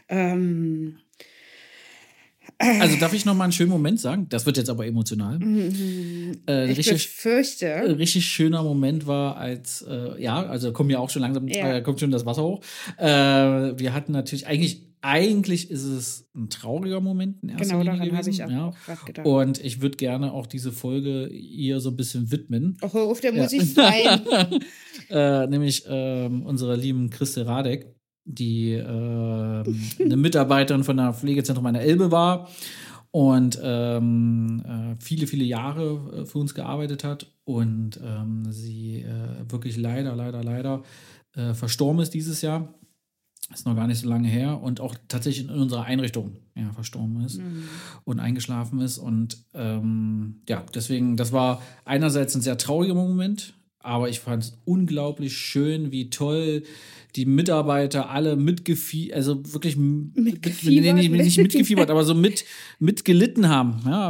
Speaker 4: Also darf ich noch mal einen schönen Moment sagen? Das wird jetzt aber emotional.
Speaker 5: Ich befürchte.
Speaker 4: Richtig schöner Moment war, als, also kommt ja auch schon langsam, kommt schon das Wasser hoch. Wir hatten natürlich, eigentlich ist es ein trauriger Moment in erster
Speaker 5: Genau,
Speaker 4: Linie
Speaker 5: daran habe
Speaker 4: gewesen,
Speaker 5: ich auch gerade gedacht.
Speaker 4: Und ich würde gerne auch diese Folge ihr so ein bisschen widmen.
Speaker 5: Auch auf der muss ich sein.
Speaker 4: Nämlich unserer lieben Christel Radek, die eine Mitarbeiterin von der Pflegezentrum an der Elbe war und viele, viele Jahre für uns gearbeitet hat und sie wirklich leider verstorben ist dieses Jahr. Ist noch gar nicht so lange her und auch tatsächlich in unserer Einrichtung verstorben ist und eingeschlafen ist. Und deswegen, das war einerseits ein sehr trauriger Moment, aber ich fand es unglaublich schön, wie toll die Mitarbeiter alle mitgefiebert, also wirklich nicht mitgefiebert, aber so mitgelitten haben. Ja,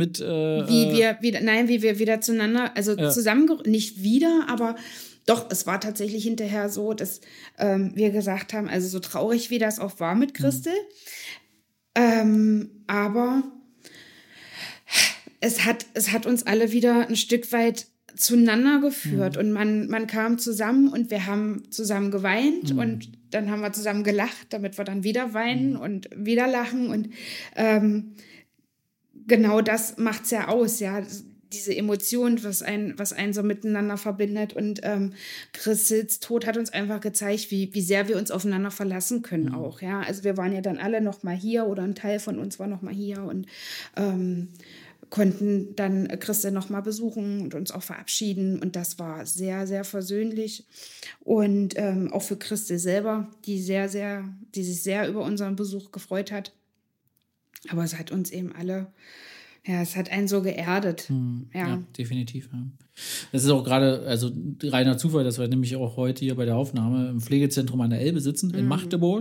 Speaker 5: wie wir wieder zueinander, also nicht wieder, aber doch, es war tatsächlich hinterher so, dass wir gesagt haben, also so traurig wie das auch war mit Christel, aber es hat uns alle wieder ein Stück weit zueinander geführt und man kam zusammen und wir haben zusammen geweint und dann haben wir zusammen gelacht, damit wir dann wieder weinen und wieder lachen und genau das macht's ja aus, ja, diese Emotion, was einen so miteinander verbindet und Christels Tod hat uns einfach gezeigt, wie sehr wir uns aufeinander verlassen können auch, ja, also wir waren ja dann alle noch mal hier oder ein Teil von uns war noch mal hier und konnten dann Christel noch mal besuchen und uns auch verabschieden und das war sehr, sehr versöhnlich und auch für Christel selber, die sich sehr über unseren Besuch gefreut hat, aber es hat uns eben alle, es hat einen so geerdet.
Speaker 4: Ja, definitiv. Ja. Das ist auch gerade, also reiner Zufall, dass wir nämlich auch heute hier bei der Aufnahme im Pflegezentrum an der Elbe sitzen, in Magdeburg.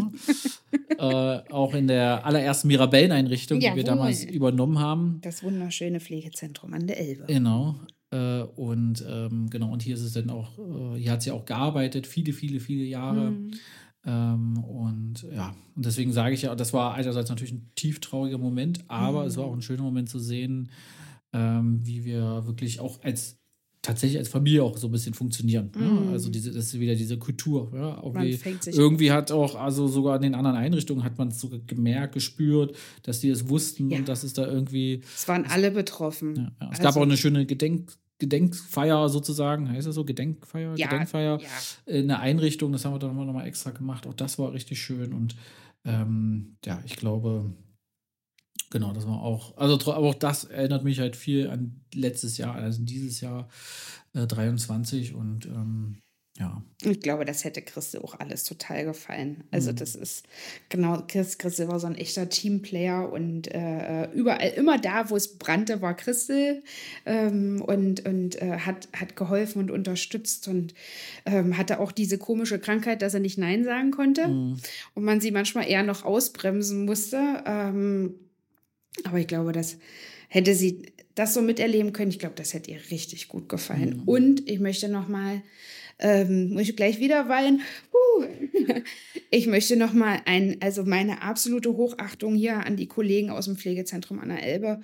Speaker 4: Auch in der allerersten Mirabellen-Einrichtung, die wir damals übernommen haben.
Speaker 5: Das wunderschöne Pflegezentrum an der Elbe.
Speaker 4: Genau. Und hier ist es dann auch, hier hat sie auch gearbeitet, viele, viele, viele Jahre. Und deswegen sage ich ja, das war einerseits natürlich ein tieftrauriger Moment, aber es war auch ein schöner Moment zu sehen, wie wir wirklich auch tatsächlich als Familie auch so ein bisschen funktionieren. Ja? Also das ist wieder diese Kultur. Ja? Irgendwie hat auch, also sogar in den anderen Einrichtungen hat man es sogar gemerkt, gespürt, dass die es wussten und dass es da irgendwie.
Speaker 5: Es waren alle betroffen.
Speaker 4: Ja. Es gab auch eine schöne Gedenkfeier sozusagen, heißt das so? Gedenkfeier in der Einrichtung, das haben wir dann nochmal extra gemacht. Auch das war richtig schön und ich glaube, genau, das war auch, also aber auch das erinnert mich halt viel an letztes Jahr, also dieses Jahr 23 und
Speaker 5: Ich glaube, das hätte Christel auch alles total gefallen. Also das ist, genau, Christel war so ein echter Teamplayer und überall, immer da, wo es brannte, war Christel und hat geholfen und unterstützt und hatte auch diese komische Krankheit, dass er nicht Nein sagen konnte und man sie manchmal eher noch ausbremsen musste. Aber ich glaube, hätte sie das so miterleben können, ich glaube, das hätte ihr richtig gut gefallen. Und ich möchte nochmal muss ich gleich wieder weinen. Ich möchte nochmal meine absolute Hochachtung hier an die Kollegen aus dem Pflegezentrum an der Elbe,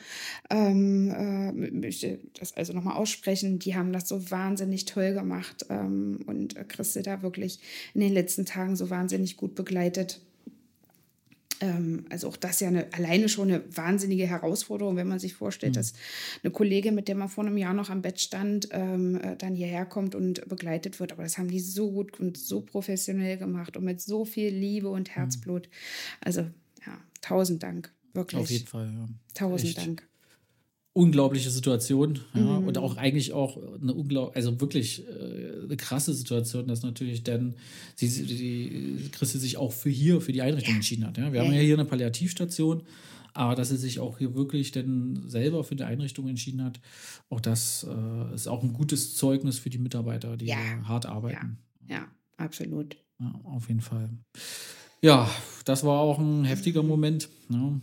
Speaker 5: möchte das also nochmal aussprechen. Die haben das so wahnsinnig toll gemacht und Christel da wirklich in den letzten Tagen so wahnsinnig gut begleitet. Also auch das ja alleine schon eine wahnsinnige Herausforderung, wenn man sich vorstellt, dass eine Kollegin, mit der man vor einem Jahr noch am Bett stand, dann hierher kommt und begleitet wird. Aber das haben die so gut und so professionell gemacht und mit so viel Liebe und Herzblut. Also ja, 1000 Dank, wirklich.
Speaker 4: Auf jeden Fall, ja.
Speaker 5: 1000 Dank.
Speaker 4: Unglaubliche Situation, und auch eigentlich auch eine wirklich eine krasse Situation, dass natürlich dann die Christel sich auch für die Einrichtung entschieden hat. Ja? Wir haben ja hier eine Palliativstation, Aber dass sie sich auch hier wirklich dann selber für die Einrichtung entschieden hat, auch das ist auch ein gutes Zeugnis für die Mitarbeiter, die hart arbeiten.
Speaker 5: Ja, absolut.
Speaker 4: Ja, auf jeden Fall. Ja, das war auch ein heftiger Moment. Ne?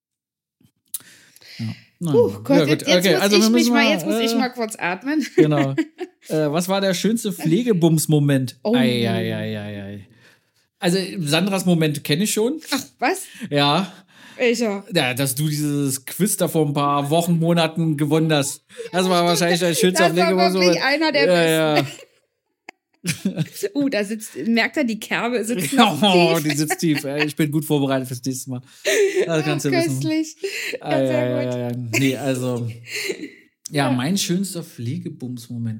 Speaker 4: Ja.
Speaker 5: Gott,
Speaker 4: ja,
Speaker 5: jetzt
Speaker 4: also
Speaker 5: muss ich mal kurz atmen.
Speaker 4: Genau. Was war der schönste Pflegebums-Moment?
Speaker 5: Oh.
Speaker 4: Ei. Also Sandras Moment kenne ich schon.
Speaker 5: Ach, was?
Speaker 4: Ja.
Speaker 5: Welcher?
Speaker 4: Ja, dass du dieses Quiz da vor ein paar Wochen, Monaten gewonnen hast. Das war wahrscheinlich dein schönster Pflegebums-Moment.
Speaker 5: Das war wirklich einer der besten.
Speaker 4: Ja.
Speaker 5: Da merkt er, die Kerbe sitzt noch tief.
Speaker 4: Die sitzt tief. Ich bin gut vorbereitet fürs nächste Mal. Das kannst du wissen.
Speaker 5: Köstlich. Sehr gut.
Speaker 4: Nee, also ja, mein schönster Pflegebums-Moment.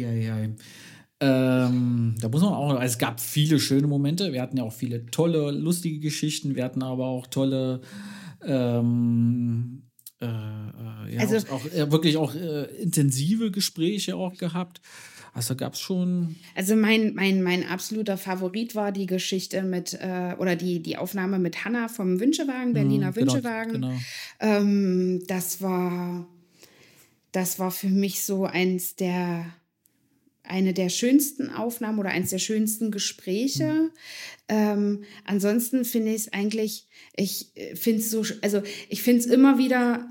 Speaker 4: Da muss man auch, also es gab viele schöne Momente. Wir hatten ja auch viele tolle, lustige Geschichten. Wir hatten aber auch tolle wirklich auch intensive Gespräche auch gehabt. Also gab es schon.
Speaker 5: Also mein absoluter Favorit war die Geschichte mit, oder die Aufnahme mit Hanna vom Wünschewagen, Berliner Wünschewagen.
Speaker 4: Genau.
Speaker 5: Das war für mich so eine der schönsten Aufnahmen oder eines der schönsten Gespräche. Ansonsten finde ich es eigentlich, ich finde es immer wieder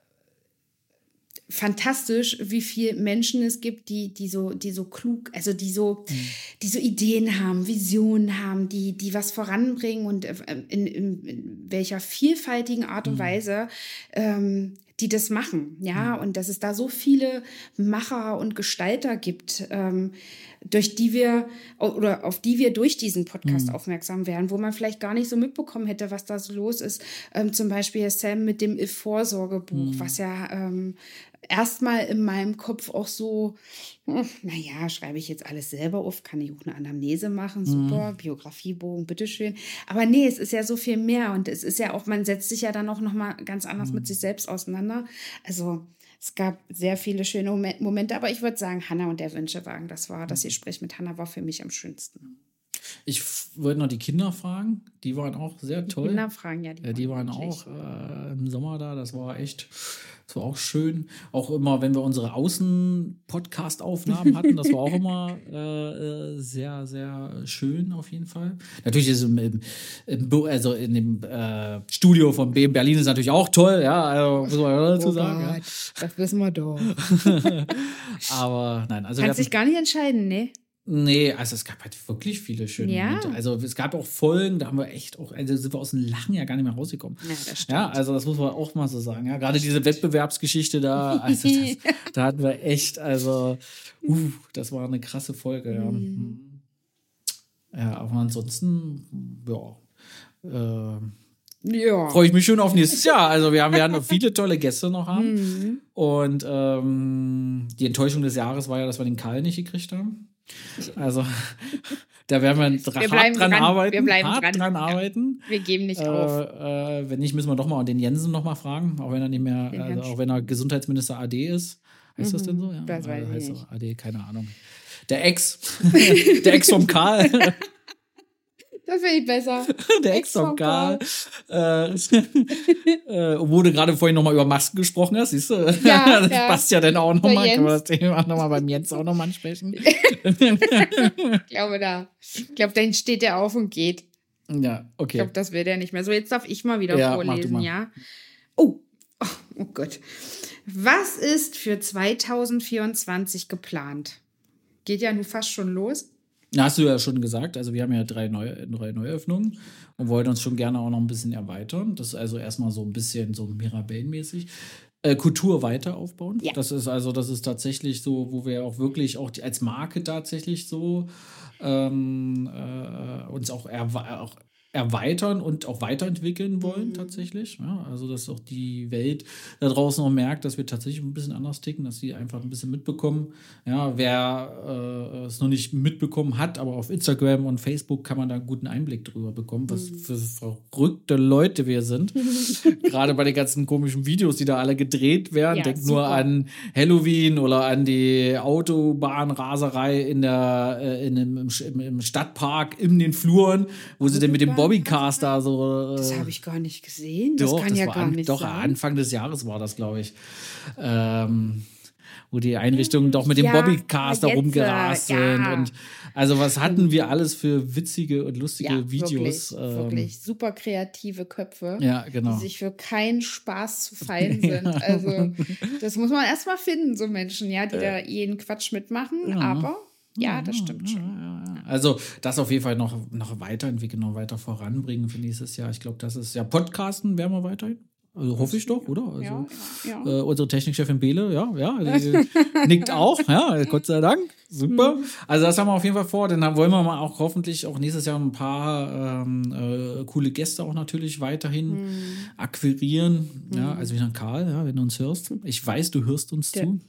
Speaker 5: fantastisch, wie viele Menschen es gibt, die so klug, also die so Ideen haben, Visionen haben, die was voranbringen und in welcher vielfältigen Art und Weise die das machen, ja, und dass es da so viele Macher und Gestalter gibt, auf die wir durch diesen Podcast aufmerksam werden, wo man vielleicht gar nicht so mitbekommen hätte, was da so los ist. Zum Beispiel Sam mit dem Vorsorgebuch, was ja erstmal in meinem Kopf auch so, schreibe ich jetzt alles selber auf, kann ich auch eine Anamnese machen, super, Biografiebogen, bitteschön. Aber nee, es ist ja so viel mehr und es ist ja auch, man setzt sich ja dann auch nochmal ganz anders mit sich selbst auseinander. Also es gab sehr viele schöne Momente, aber ich würde sagen, Hanna und der Wünschewagen, das Gespräch mit Hanna war für mich am schönsten.
Speaker 4: Ich wollte noch die Kinder fragen, die waren auch sehr toll.
Speaker 5: Die Kinder fragen, ja.
Speaker 4: Die waren auch im Sommer da, das war auch schön. Auch immer, wenn wir unsere Außen-Podcast-Aufnahmen hatten, das war auch immer sehr, sehr schön auf jeden Fall. Natürlich ist in dem Studio von BM Berlin ist natürlich auch toll, ja, also muss man dazu sagen. Ja.
Speaker 5: Das wissen wir doch.
Speaker 4: Aber nein, also
Speaker 5: kannst dich gar nicht entscheiden, ne?
Speaker 4: Nee, also es gab halt wirklich viele schöne Momente. Also es gab auch Folgen, da haben wir echt auch, also sind wir aus dem Lachen ja gar nicht mehr rausgekommen.
Speaker 5: Ja, das stimmt.
Speaker 4: Ja, also das muss man auch mal so sagen. Ja, gerade diese Wettbewerbsgeschichte da, also da hatten wir echt, also das war eine krasse Folge. Ja, ja, aber ansonsten, freue ich mich schon auf nächstes Jahr. Also wir werden noch viele tolle Gäste noch haben. Und die Enttäuschung des Jahres war ja, dass wir den Karl nicht gekriegt haben. Also, da werden wir hart dran arbeiten.
Speaker 5: Wir bleiben dran.
Speaker 4: Arbeiten.
Speaker 5: Wir geben nicht auf.
Speaker 4: Wenn nicht, müssen wir doch mal den Jensen noch mal fragen, auch wenn er nicht mehr, auch wenn er Gesundheitsminister AD ist. Heißt das denn so? Ja,
Speaker 5: das weiß ich
Speaker 4: heißt
Speaker 5: nicht.
Speaker 4: AD, keine Ahnung. Der Ex vom Karl.
Speaker 5: Das finde ich besser.
Speaker 4: Der Ex vom Karl. Wo du gerade vorhin nochmal über Masken gesprochen hast, siehst du?
Speaker 5: Ja,
Speaker 4: das passt ja dann auch nochmal. Können wir das Thema nochmal beim Jens auch nochmal ansprechen?
Speaker 5: Ich glaube, dann steht er auf und geht.
Speaker 4: Ja, okay.
Speaker 5: Ich glaube, das will der nicht mehr. So, jetzt darf ich mal wieder vorlesen,
Speaker 4: mal.
Speaker 5: Ja? Oh Gott. Was ist für 2024 geplant? Geht ja nun fast schon los.
Speaker 4: Na, hast du ja schon gesagt, also wir haben ja drei Neuöffnungen und wollen uns schon gerne auch noch ein bisschen erweitern. Das ist also erstmal so ein bisschen so Mirabellen-mäßig. Kultur weiter aufbauen.
Speaker 5: Ja.
Speaker 4: Das ist tatsächlich so, wo wir auch wirklich auch als Marke tatsächlich so uns auch erweitern und auch weiterentwickeln wollen tatsächlich. Ja, also, dass auch die Welt da draußen auch merkt, dass wir tatsächlich ein bisschen anders ticken, dass sie einfach ein bisschen mitbekommen. Ja, wer es noch nicht mitbekommen hat, aber auf Instagram und Facebook kann man da einen guten Einblick drüber bekommen, was für verrückte Leute wir sind. Gerade bei den ganzen komischen Videos, die da alle gedreht werden.
Speaker 5: Ja,
Speaker 4: Denkt
Speaker 5: super.
Speaker 4: nur an Halloween oder an die Autobahnraserei im Stadtpark, in den Fluren, wo sie dann mit dem Bobbycars da so.
Speaker 5: Das habe ich gar nicht gesehen. Das
Speaker 4: Doch,
Speaker 5: kann ja
Speaker 4: war
Speaker 5: gar nicht
Speaker 4: doch,
Speaker 5: sein.
Speaker 4: Anfang des Jahres war das, glaube ich. Wo die Einrichtungen doch mit den
Speaker 5: Ja,
Speaker 4: Bobbycars da
Speaker 5: jetzt,
Speaker 4: rumgerast
Speaker 5: ja.
Speaker 4: sind. Und also was hatten wir alles für witzige und lustige Videos.
Speaker 5: Wirklich super kreative Köpfe,
Speaker 4: Ja, genau.
Speaker 5: die sich für keinen Spaß zu fein sind. Also das muss man erst mal finden, so Menschen, ja, die da jeden Quatsch mitmachen. Aber ja, das stimmt schon.
Speaker 4: Also das auf jeden Fall noch weiterentwickeln, noch weiter voranbringen für nächstes Jahr. Ich glaube, das ist ja Podcasten werden wir weiterhin. Also hoffe ich doch, oder? Also,
Speaker 5: Ja.
Speaker 4: unsere Technikchefin Bele, die nickt auch, ja, Gott sei Dank, super. Also das haben wir auf jeden Fall vor, dann wollen wir mal auch hoffentlich auch nächstes Jahr ein paar coole Gäste auch natürlich weiterhin akquirieren. Ja, also wie Karl, ja, wenn du uns hörst. Ich weiß, du hörst uns zu.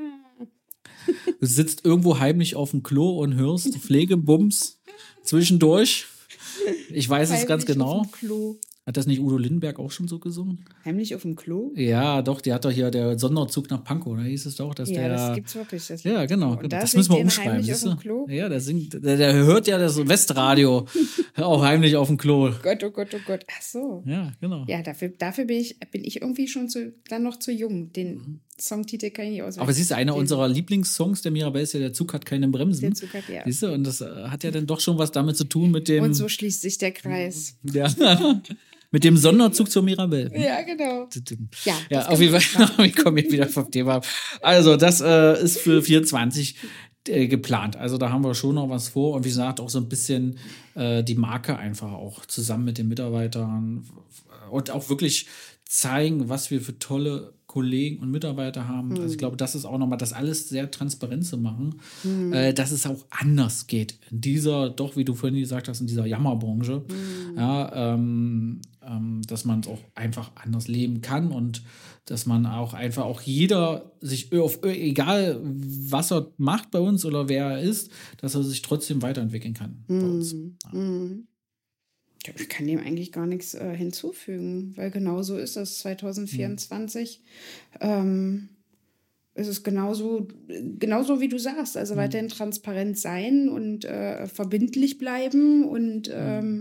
Speaker 4: Du sitzt irgendwo heimlich auf dem Klo und hörst Pflegebums zwischendurch. Ich weiß es ganz
Speaker 5: Heimlich
Speaker 4: genau.
Speaker 5: auf dem Klo.
Speaker 4: Hat das nicht Udo Lindenberg auch schon so gesungen?
Speaker 5: Heimlich auf dem Klo?
Speaker 4: Ja, doch, die hat doch hier der Sonderzug nach Pankow, da hieß es doch, dass
Speaker 5: Ja,
Speaker 4: der.
Speaker 5: das gibt's wirklich. Das
Speaker 4: Ja, genau.
Speaker 5: Und da
Speaker 4: Das
Speaker 5: singt
Speaker 4: müssen wir
Speaker 5: den
Speaker 4: umschreiben,
Speaker 5: heimlich
Speaker 4: siehst
Speaker 5: auf
Speaker 4: du?
Speaker 5: dem Klo?
Speaker 4: Ja, der hört ja das Westradio auch heimlich auf dem Klo.
Speaker 5: Gott, oh Gott, oh Gott. Ach so.
Speaker 4: Ja, genau.
Speaker 5: Ja, dafür bin ich irgendwie schon dann noch zu jung. Den Songtitel kann ich nicht auswendig.
Speaker 4: Aber siehst du, einer unserer Lieblingssongs der Mirabelle ist ja Der Zug hat keine Bremsen.
Speaker 5: Der Zug hat, ja.
Speaker 4: Siehst du, und das hat ja dann doch schon was damit zu tun mit dem.
Speaker 5: Und so schließt sich der Kreis.
Speaker 4: Ja, mit dem Sonderzug zur Mirabelle.
Speaker 5: Ja, genau. Ja,
Speaker 4: Ja,
Speaker 5: das
Speaker 4: auf jeden Fall, ich komme jetzt wieder vom Thema ab. Also, das ist für 24 geplant. Also, da haben wir schon noch was vor. Und wie gesagt, auch so ein bisschen die Marke einfach auch zusammen mit den Mitarbeitern und auch wirklich zeigen, was wir für tolle Kollegen und Mitarbeiter haben. Also ich glaube, das ist auch nochmal, das alles sehr transparent zu machen, dass es auch anders geht. In dieser, doch, wie du vorhin gesagt hast, in dieser Jammerbranche, ja, dass man es auch einfach anders leben kann und dass man auch einfach auch jeder sich egal was er macht bei uns oder wer er ist, dass er sich trotzdem weiterentwickeln kann bei uns. Ja.
Speaker 5: Ich kann dem eigentlich gar nichts hinzufügen, weil genau so ist das 2024. Es ist genauso wie du sagst. Also weiterhin transparent sein und verbindlich bleiben und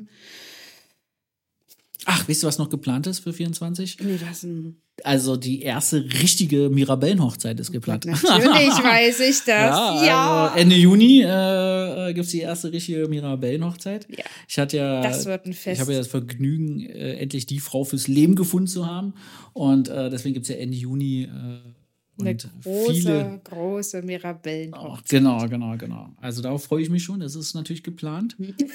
Speaker 4: Ach, weißt du, was noch geplant ist für 24?
Speaker 5: nee, das ist ein
Speaker 4: Also die erste richtige Mirabellenhochzeit ist geplant.
Speaker 5: natürlich weiß ich das. Ja.
Speaker 4: Also Ende Juni gibt es die erste richtige Mirabellenhochzeit.
Speaker 5: Ja.
Speaker 4: Ich hatte ja,
Speaker 5: Das wird ein Fest.
Speaker 4: Ich habe ja das Vergnügen, endlich die Frau fürs Leben gefunden zu haben. Und deswegen gibt es ja Ende Juni
Speaker 5: Eine
Speaker 4: und viele.
Speaker 5: große Mirabellenhochzeit.
Speaker 4: Genau. Also darauf freue ich mich schon. Das ist natürlich geplant.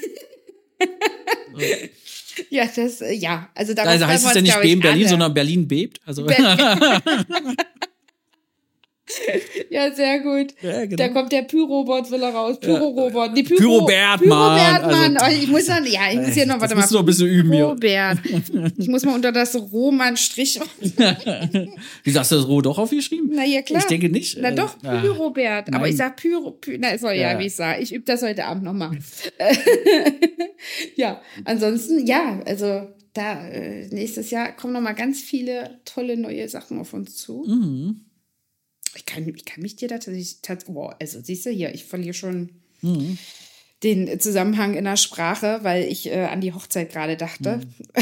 Speaker 5: Ja, also darauf
Speaker 4: Also heißt es ja nicht BM Berlin, sondern Berlin bebt. Also
Speaker 5: ja, sehr gut.
Speaker 4: Ja, genau.
Speaker 5: Da kommt der Pyrobot wieder raus. Pyrorobot. Nee,
Speaker 4: Pyrobert, Mann.
Speaker 5: Mann.
Speaker 4: Also,
Speaker 5: Ich muss hier noch, warte
Speaker 4: das musst du noch ein bisschen üben hier.
Speaker 5: Pyrobert. Ich muss mal unter das Roman Strich.
Speaker 4: Wieso hast du das Roh doch aufgeschrieben?
Speaker 5: Na ja, klar.
Speaker 4: Ich denke nicht.
Speaker 5: Na doch, Pyrobert. Aber
Speaker 4: nein.
Speaker 5: ich sag na, ist doch ja, wie ich sage. Ich übe das heute Abend nochmal. Ja, ansonsten, ja, also da nächstes Jahr kommen nochmal ganz viele tolle neue Sachen auf uns zu.
Speaker 4: Mhm.
Speaker 5: Ich kann mich dir da tatsächlich, also siehst du hier, ich verliere schon den Zusammenhang in der Sprache, weil ich an die Hochzeit gerade dachte.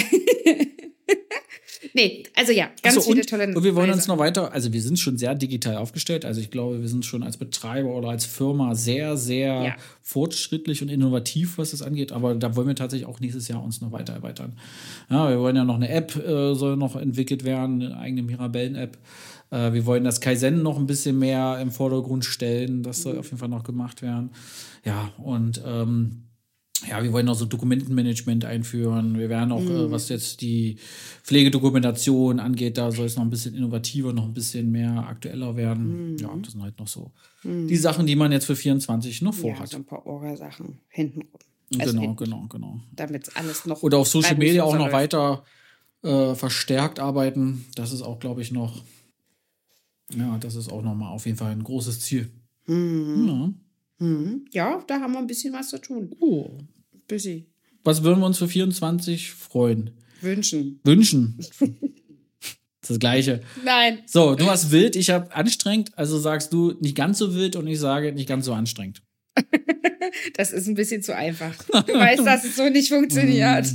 Speaker 5: Nee, also ja, ganz viele tolle
Speaker 4: Und wir wollen
Speaker 5: neue
Speaker 4: uns noch weiter, also wir sind schon sehr digital aufgestellt, also ich glaube, wir sind schon als Betreiber oder als Firma sehr, sehr
Speaker 5: Ja.
Speaker 4: fortschrittlich und innovativ, was das angeht, aber da wollen wir tatsächlich auch nächstes Jahr uns noch weiter erweitern. Ja, wir wollen ja noch eine App, soll noch entwickelt werden, eine eigene Mirabellen-App. Wir wollen das Kaizen noch ein bisschen mehr im Vordergrund stellen, das soll auf jeden Fall noch gemacht werden. Ja, und ja, wir wollen auch so Dokumentenmanagement einführen. Wir werden auch, was jetzt die Pflegedokumentation angeht, da soll es noch ein bisschen innovativer, noch ein bisschen mehr aktueller werden. Ja, das sind halt noch so die Sachen, die man jetzt für 24 noch
Speaker 5: Ja,
Speaker 4: vorhat.
Speaker 5: so ein paar Orga-Sachen hintenrum.
Speaker 4: Genau.
Speaker 5: Damit alles noch.
Speaker 4: Oder auf Social Media auch noch
Speaker 5: reibungsloser
Speaker 4: weiter verstärkt arbeiten. Das ist auch, glaube ich, noch, ja, das ist auch nochmal auf jeden Fall ein großes Ziel. Ja.
Speaker 5: läuft. Ja, da haben wir ein bisschen was zu tun.
Speaker 4: Oh.
Speaker 5: Busy.
Speaker 4: Was würden wir uns für 24 freuen?
Speaker 5: Wünschen.
Speaker 4: Wünschen. Das Gleiche.
Speaker 5: Nein.
Speaker 4: So, du hast wild, ich habe anstrengend, also sagst du nicht ganz so wild und ich sage nicht ganz so anstrengend.
Speaker 5: Das ist ein bisschen zu einfach. Du weißt, dass es so nicht funktioniert.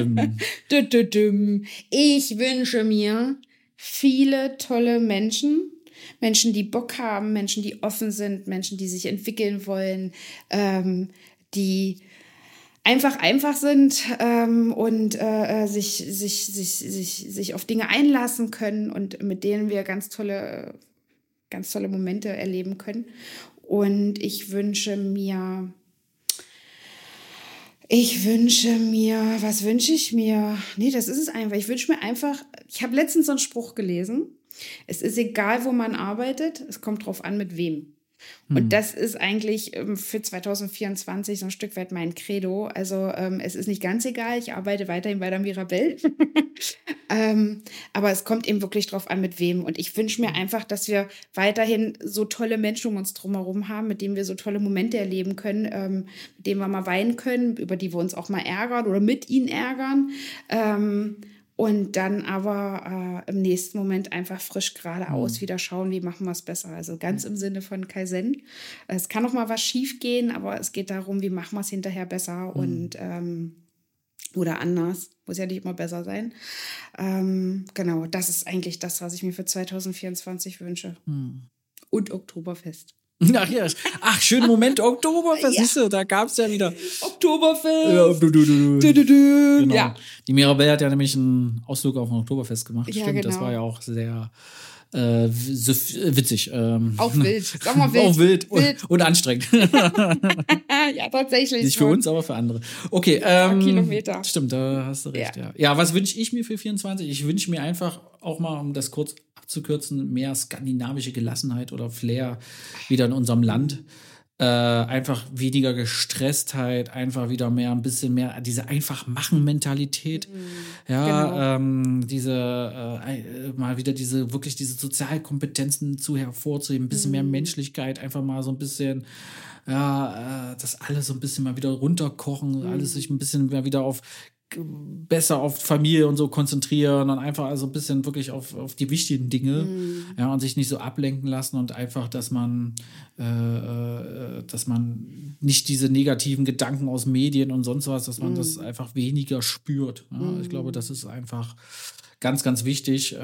Speaker 5: Ich wünsche mir viele tolle Menschen. Menschen, die Bock haben, Menschen, die offen sind, Menschen, die sich entwickeln wollen, die einfach sind und sich auf Dinge einlassen können und mit denen wir ganz tolle Momente erleben können. Und ich wünsche mir, was wünsche ich mir? Nee, das ist es einfach. Ich wünsche mir einfach, ich habe letztens so einen Spruch gelesen. Es ist egal, wo man arbeitet, es kommt drauf an, mit wem. Und das ist eigentlich für 2024 so ein Stück weit mein Credo. Also es ist nicht ganz egal, ich arbeite weiterhin bei der Mirabelle. Aber es kommt eben wirklich drauf an, mit wem. Und ich wünsche mir einfach, dass wir weiterhin so tolle Menschen um uns drumherum haben, mit denen wir so tolle Momente erleben können, mit denen wir mal weinen können, über die wir uns auch mal ärgern oder mit ihnen ärgern. Und dann aber im nächsten Moment einfach frisch geradeaus wieder schauen, wie machen wir es besser. Also ganz im Sinne von Kaizen. Es kann auch mal was schief gehen, aber es geht darum, wie machen wir es hinterher besser und oder anders. Muss ja nicht immer besser sein. Genau, das ist eigentlich das, was ich mir für 2024 wünsche. Und Oktoberfest.
Speaker 4: Ach ja, schönen Moment, Oktoberfest, siehst du, da gab es ja wieder.
Speaker 5: Oktoberfest.
Speaker 4: Ja, genau.
Speaker 5: Ja.
Speaker 4: Die Mirabelle hat ja nämlich einen Ausflug auf ein Oktoberfest gemacht.
Speaker 5: Ja,
Speaker 4: Stimmt,
Speaker 5: genau.
Speaker 4: Das war ja auch sehr witzig.
Speaker 5: Auch wild. Sag mal wild.
Speaker 4: Auch wild. Und anstrengend.
Speaker 5: Ja, tatsächlich.
Speaker 4: Nicht für uns, aber für andere. Okay.
Speaker 5: Kilometer.
Speaker 4: Stimmt, da hast du recht, ja. Ja, was wünsche ich mir für 24? Ich wünsche mir einfach auch mal, um das kurz abzukürzen, mehr skandinavische Gelassenheit oder Flair wieder in unserem Land. Einfach weniger Gestresstheit, einfach wieder mehr, ein bisschen mehr diese Einfach-Machen-Mentalität. Ja, mal wieder diese Sozialkompetenzen hervorzuheben, ein bisschen mehr Menschlichkeit, einfach mal so ein bisschen, das alles so ein bisschen mal wieder runterkochen, alles sich ein bisschen mehr wieder besser auf Familie und so konzentrieren und einfach also ein bisschen wirklich auf die wichtigen Dinge, und sich nicht so ablenken lassen und einfach, dass man nicht diese negativen Gedanken aus Medien und sonst was, dass man das einfach weniger spürt. Ja? Ich glaube, das ist einfach ganz, ganz wichtig.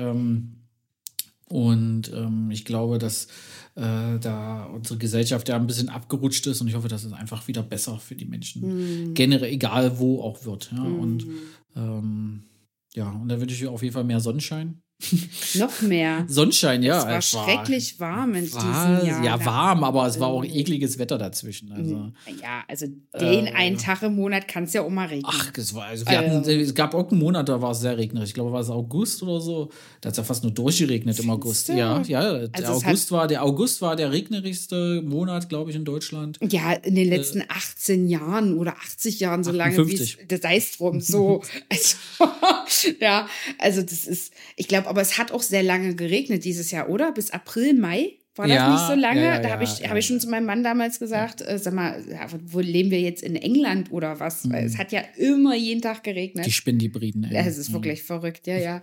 Speaker 4: Und ich glaube, dass da unsere Gesellschaft ja ein bisschen abgerutscht ist und ich hoffe, dass es einfach wieder besser für die Menschen generell, egal wo auch wird. Ja? Und und da wünsche ich auf jeden Fall mehr Sonnenschein.
Speaker 5: Noch mehr.
Speaker 4: Sonnenschein, ja.
Speaker 5: Es war schrecklich warm in diesem Jahr.
Speaker 4: Ja, warm, aber es war auch ekliges Wetter dazwischen. Also.
Speaker 5: Ja, also den einen Tag im Monat kann es ja auch mal regnen.
Speaker 4: Ach, es gab auch einen Monat, da war es sehr regnerisch. Ich glaube, war es August oder so. Da hat es ja fast nur durchgeregnet im August. Ja. Der August war der regnerischste Monat, glaube ich, in Deutschland.
Speaker 5: Ja, in den letzten 18 Jahren oder 80 Jahren, so lange wie es, sei es drum, so. Also, ja, also das ist, ich glaube, aber es hat auch sehr lange geregnet dieses Jahr, oder? Bis April, Mai? War das nicht so lange? Da habe ich schon zu meinem Mann damals gesagt, sag mal, wo leben wir jetzt in England oder was? Weil es hat ja immer jeden Tag geregnet.
Speaker 4: Die Spindibriden.
Speaker 5: Ja, es ist wirklich verrückt, ja.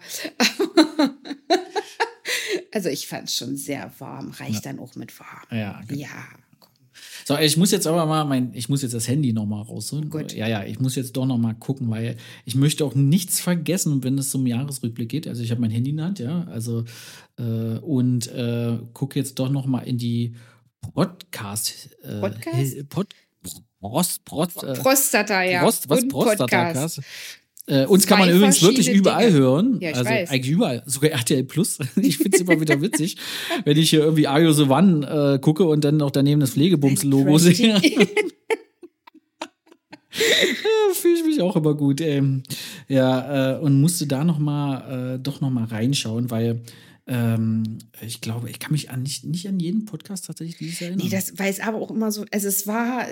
Speaker 5: Also ich fand es schon sehr warm, reicht dann auch mit warm.
Speaker 4: Ja, genau.
Speaker 5: Ja.
Speaker 4: So, ich muss jetzt aber mal das Handy nochmal rausholen.
Speaker 5: Gut.
Speaker 4: Ja, ich muss jetzt doch nochmal gucken, weil ich möchte auch nichts vergessen, wenn es zum Jahresrückblick geht. Also ich habe mein Handy in der Hand, ja, also und gucke jetzt doch nochmal in die
Speaker 5: Prostata, ja.
Speaker 4: Prostata-Cast. Uns kann man übrigens wirklich überall hören.
Speaker 5: Ja, ich
Speaker 4: also
Speaker 5: weiß.
Speaker 4: eigentlich überall. Sogar RTL Plus. Ich finde es immer wieder witzig, wenn ich hier irgendwie Are You the One gucke und dann auch daneben das Pflegebums-Logo sehe. Fühle ich mich auch immer gut. Und musste da doch noch mal reinschauen, weil ich glaube, ich kann mich nicht an jeden Podcast tatsächlich dieses Jahr erinnern.
Speaker 5: Nee, das weiß aber auch immer so, also es war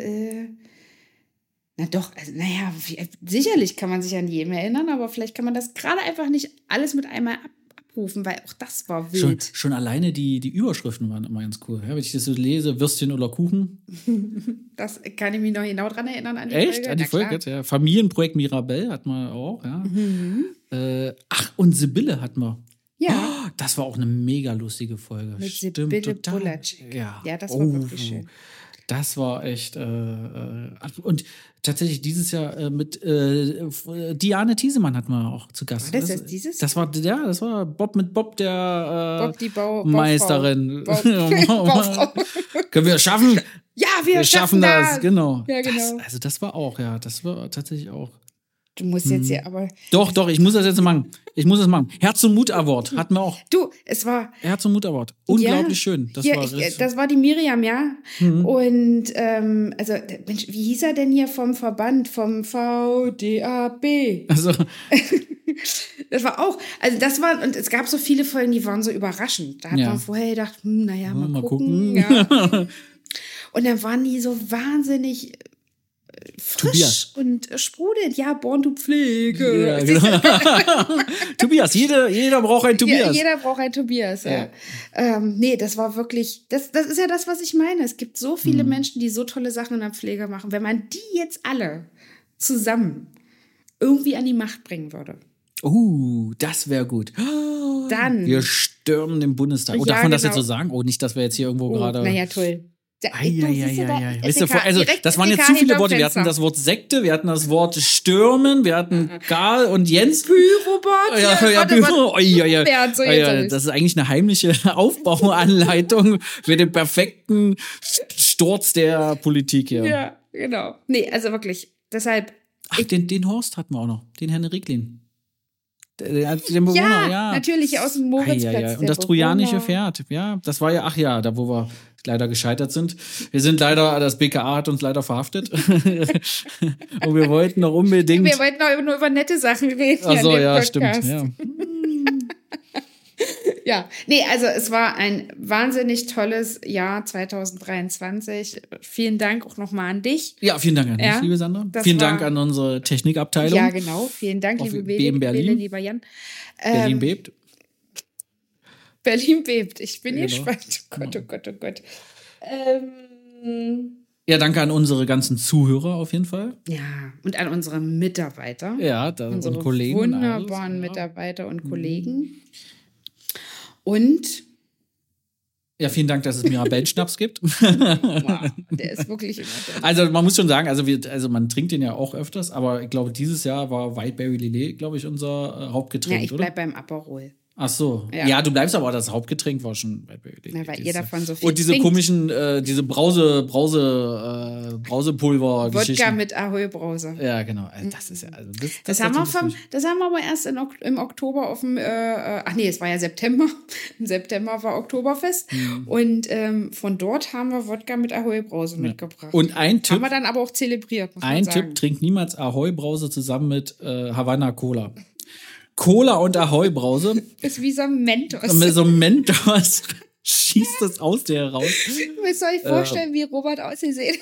Speaker 5: na doch, also naja, sicherlich kann man sich an jedem erinnern, aber vielleicht kann man das gerade einfach nicht alles mit einmal abrufen, weil auch das war wild.
Speaker 4: Schon alleine die Überschriften waren immer ganz cool. Ja, wenn ich das so lese, Würstchen oder Kuchen.
Speaker 5: Das kann ich mich noch genau dran erinnern an die
Speaker 4: Echt?
Speaker 5: Folge.
Speaker 4: An die Folge jetzt, ja. Familienprojekt Mirabelle hatten wir auch, ja. Und Sibylle hatten wir.
Speaker 5: Ja.
Speaker 4: Oh, das war auch eine mega lustige Folge.
Speaker 5: Mit Sibylle Bulacek.
Speaker 4: Ja,
Speaker 5: das war wirklich schön.
Speaker 4: Das war echt. Und tatsächlich dieses Jahr mit Diane Thiesemann hatten wir auch zu Gast.
Speaker 5: War das jetzt dieses?
Speaker 4: Das war Bob mit Bob, der
Speaker 5: Bob die
Speaker 4: Meisterin.
Speaker 5: Baufrau.
Speaker 4: Können wir das schaffen?
Speaker 5: Ja, wir schaffen das.
Speaker 4: Genau.
Speaker 5: Ja, genau.
Speaker 4: Das war auch, das war tatsächlich auch.
Speaker 5: Du musst jetzt hier aber.
Speaker 4: Doch, ich muss das jetzt machen. Herz- und Mut-Award hatten wir auch.
Speaker 5: Du, es war.
Speaker 4: Herz- und Mut-Award. Unglaublich schön.
Speaker 5: Das war die Miriam, ja. Und also, Mensch, wie hieß er denn hier vom Verband, vom VDAB?
Speaker 4: Also.
Speaker 5: Das war auch, und es gab so viele Folgen, die waren so überraschend. Da hat man vorher gedacht, naja, mal gucken. Ja. Und dann waren die so wahnsinnig frisch
Speaker 4: Tobias.
Speaker 5: und sprudelnd. Ja, Born to Pflege.
Speaker 4: Ja, genau. Tobias, jeder braucht einen Tobias.
Speaker 5: Ja, jeder braucht einen Tobias, ja. Nee, das war wirklich, das ist ja das, was ich meine. Es gibt so viele Menschen, die so tolle Sachen in der Pflege machen. Wenn man die jetzt alle zusammen irgendwie an die Macht bringen würde.
Speaker 4: Das wäre gut.
Speaker 5: Dann.
Speaker 4: Wir stürmen den Bundestag. Darf man das jetzt so sagen? nicht, dass wir jetzt hier irgendwo gerade.
Speaker 5: Naja, toll.
Speaker 4: Weißt du, also, das waren jetzt zu viele Worte. Wir hatten das Wort Sekte, wir hatten das Wort Stürmen, wir hatten Karl und Jens.
Speaker 5: Bürobot.
Speaker 4: Das ist eigentlich eine heimliche Aufbauanleitung für den perfekten Sturz der Politik.
Speaker 5: Ja, genau. Nee, also wirklich, deshalb.
Speaker 4: Den Horst hatten wir auch noch, den Herrn Rieklin. Den Bewohner,
Speaker 5: natürlich aus dem Moritzplatz.
Speaker 4: Und das trojanische Pferd, das war da wo wir leider gescheitert sind. Das BKA hat uns leider verhaftet. Und wir wollten noch unbedingt.
Speaker 5: Wir wollten auch nur über nette Sachen reden.
Speaker 4: Achso, ja, stimmt. Ja.
Speaker 5: Ja, nee, also es war ein wahnsinnig tolles Jahr 2023. Vielen Dank auch nochmal an dich.
Speaker 4: Ja, vielen Dank an dich, liebe Sandra. Vielen Dank an unsere Technikabteilung.
Speaker 5: Ja, genau. Vielen Dank, liebe Bele, lieber Jan.
Speaker 4: Berlin bebt.
Speaker 5: Berlin bebt. Ich bin gespannt. Oh Gott.
Speaker 4: Ja, danke an unsere ganzen Zuhörer auf jeden Fall.
Speaker 5: Ja, und an unsere Mitarbeiter.
Speaker 4: Ja,
Speaker 5: unsere
Speaker 4: und Kollegen.
Speaker 5: Wunderbaren Mitarbeiter und Kollegen. Und?
Speaker 4: Ja, vielen Dank, dass es Mirabelle-Schnaps gibt.
Speaker 5: Wow, der ist wirklich immer toll.
Speaker 4: Also man muss schon sagen, also man trinkt den ja auch öfters, aber ich glaube, dieses Jahr war Whiteberry Lillet, glaube ich, unser Hauptgetränk,
Speaker 5: Ja, ich bleib beim Aperol.
Speaker 4: Ach so. Ja, du bleibst aber, das Hauptgetränk war schon Whiteberry Lillet.
Speaker 5: Na, weil ihr davon so viel
Speaker 4: Und diese
Speaker 5: trinkt.
Speaker 4: komischen, diese Brausepulver-Geschichten.
Speaker 5: Wodka mit Ahoi-Brause.
Speaker 4: Ja, genau. Also das ist ja,
Speaker 5: das haben wir aber erst im Oktober auf dem, es war ja September. Im September war Oktoberfest. Und von dort haben wir Wodka mit Ahoi-Brause mitgebracht.
Speaker 4: Und ein Tipp.
Speaker 5: Haben wir dann aber auch zelebriert, muss man sagen.
Speaker 4: Tipp, trink niemals Ahoi-Brause zusammen mit Havana Cola. Cola und Ahoi-Brause.
Speaker 5: Ist wie so ein Mentos.
Speaker 4: Mit so einem Mentos schießt das aus dir raus.
Speaker 5: Willst du euch vorstellen, wie Robert aussieht?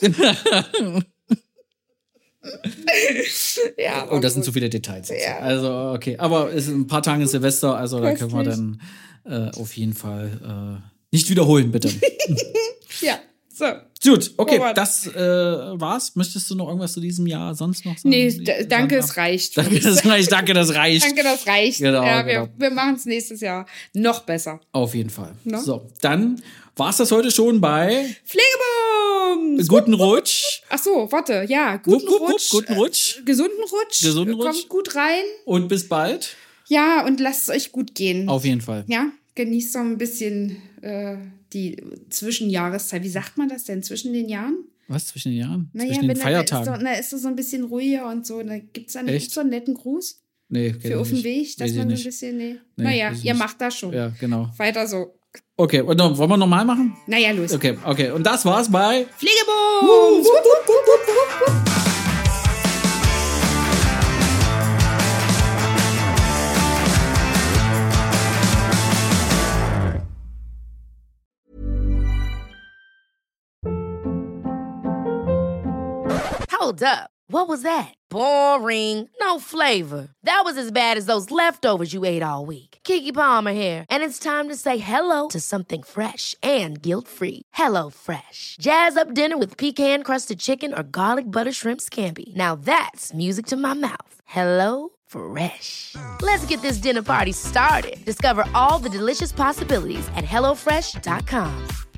Speaker 5: Ja,
Speaker 4: das sind zu viele Details.
Speaker 5: Ja.
Speaker 4: Also, okay. Aber es sind ein paar Tage Silvester, also da können wir dann auf jeden Fall nicht wiederholen, bitte.
Speaker 5: Ja, so.
Speaker 4: Gut, okay,
Speaker 5: Robert.
Speaker 4: das war's. Möchtest du noch irgendwas zu diesem Jahr sonst noch sagen?
Speaker 5: Nee, danke, es reicht.
Speaker 4: Danke, das reicht.
Speaker 5: Danke, das reicht.
Speaker 4: Genau,
Speaker 5: ja,
Speaker 4: genau.
Speaker 5: Wir machen es nächstes Jahr noch besser.
Speaker 4: Auf jeden Fall.
Speaker 5: No?
Speaker 4: So, dann war's das heute schon bei
Speaker 5: Pflegebums!
Speaker 4: Guten Rutsch.
Speaker 5: Ach so, warte, ja, guten Rutsch.
Speaker 4: Guten Rutsch.
Speaker 5: Gesunden Rutsch. Kommt gut rein.
Speaker 4: Und bis bald.
Speaker 5: Ja, und lasst es euch gut gehen.
Speaker 4: Auf jeden Fall.
Speaker 5: Ja, genießt so ein bisschen die Zwischenjahreszeit. Wie sagt man das denn? Zwischen den Jahren?
Speaker 4: Was, zwischen den Jahren?
Speaker 5: Naja,
Speaker 4: zwischen den Feiertagen?
Speaker 5: Ist so ein bisschen ruhiger und so. Da gibt es so einen netten Gruß
Speaker 4: nee,
Speaker 5: für auf dem Weg, dass man so ein bisschen. Nee. Naja, ihr macht das schon.
Speaker 4: Ja, genau.
Speaker 5: Weiter so.
Speaker 4: Okay, und dann, wollen wir nochmal machen?
Speaker 5: Naja, los.
Speaker 4: Okay. Und das war's bei
Speaker 5: Pflegebums!
Speaker 6: Hold up. What was that? Boring. No flavor. That was as bad as those leftovers you ate all week. Keke Palmer here, and it's time to say hello to something fresh and guilt-free. Hello Fresh. Jazz up dinner with pecan-crusted chicken or garlic butter shrimp scampi. Now that's music to my mouth. Hello Fresh. Let's get this dinner party started. Discover all the delicious possibilities at hellofresh.com.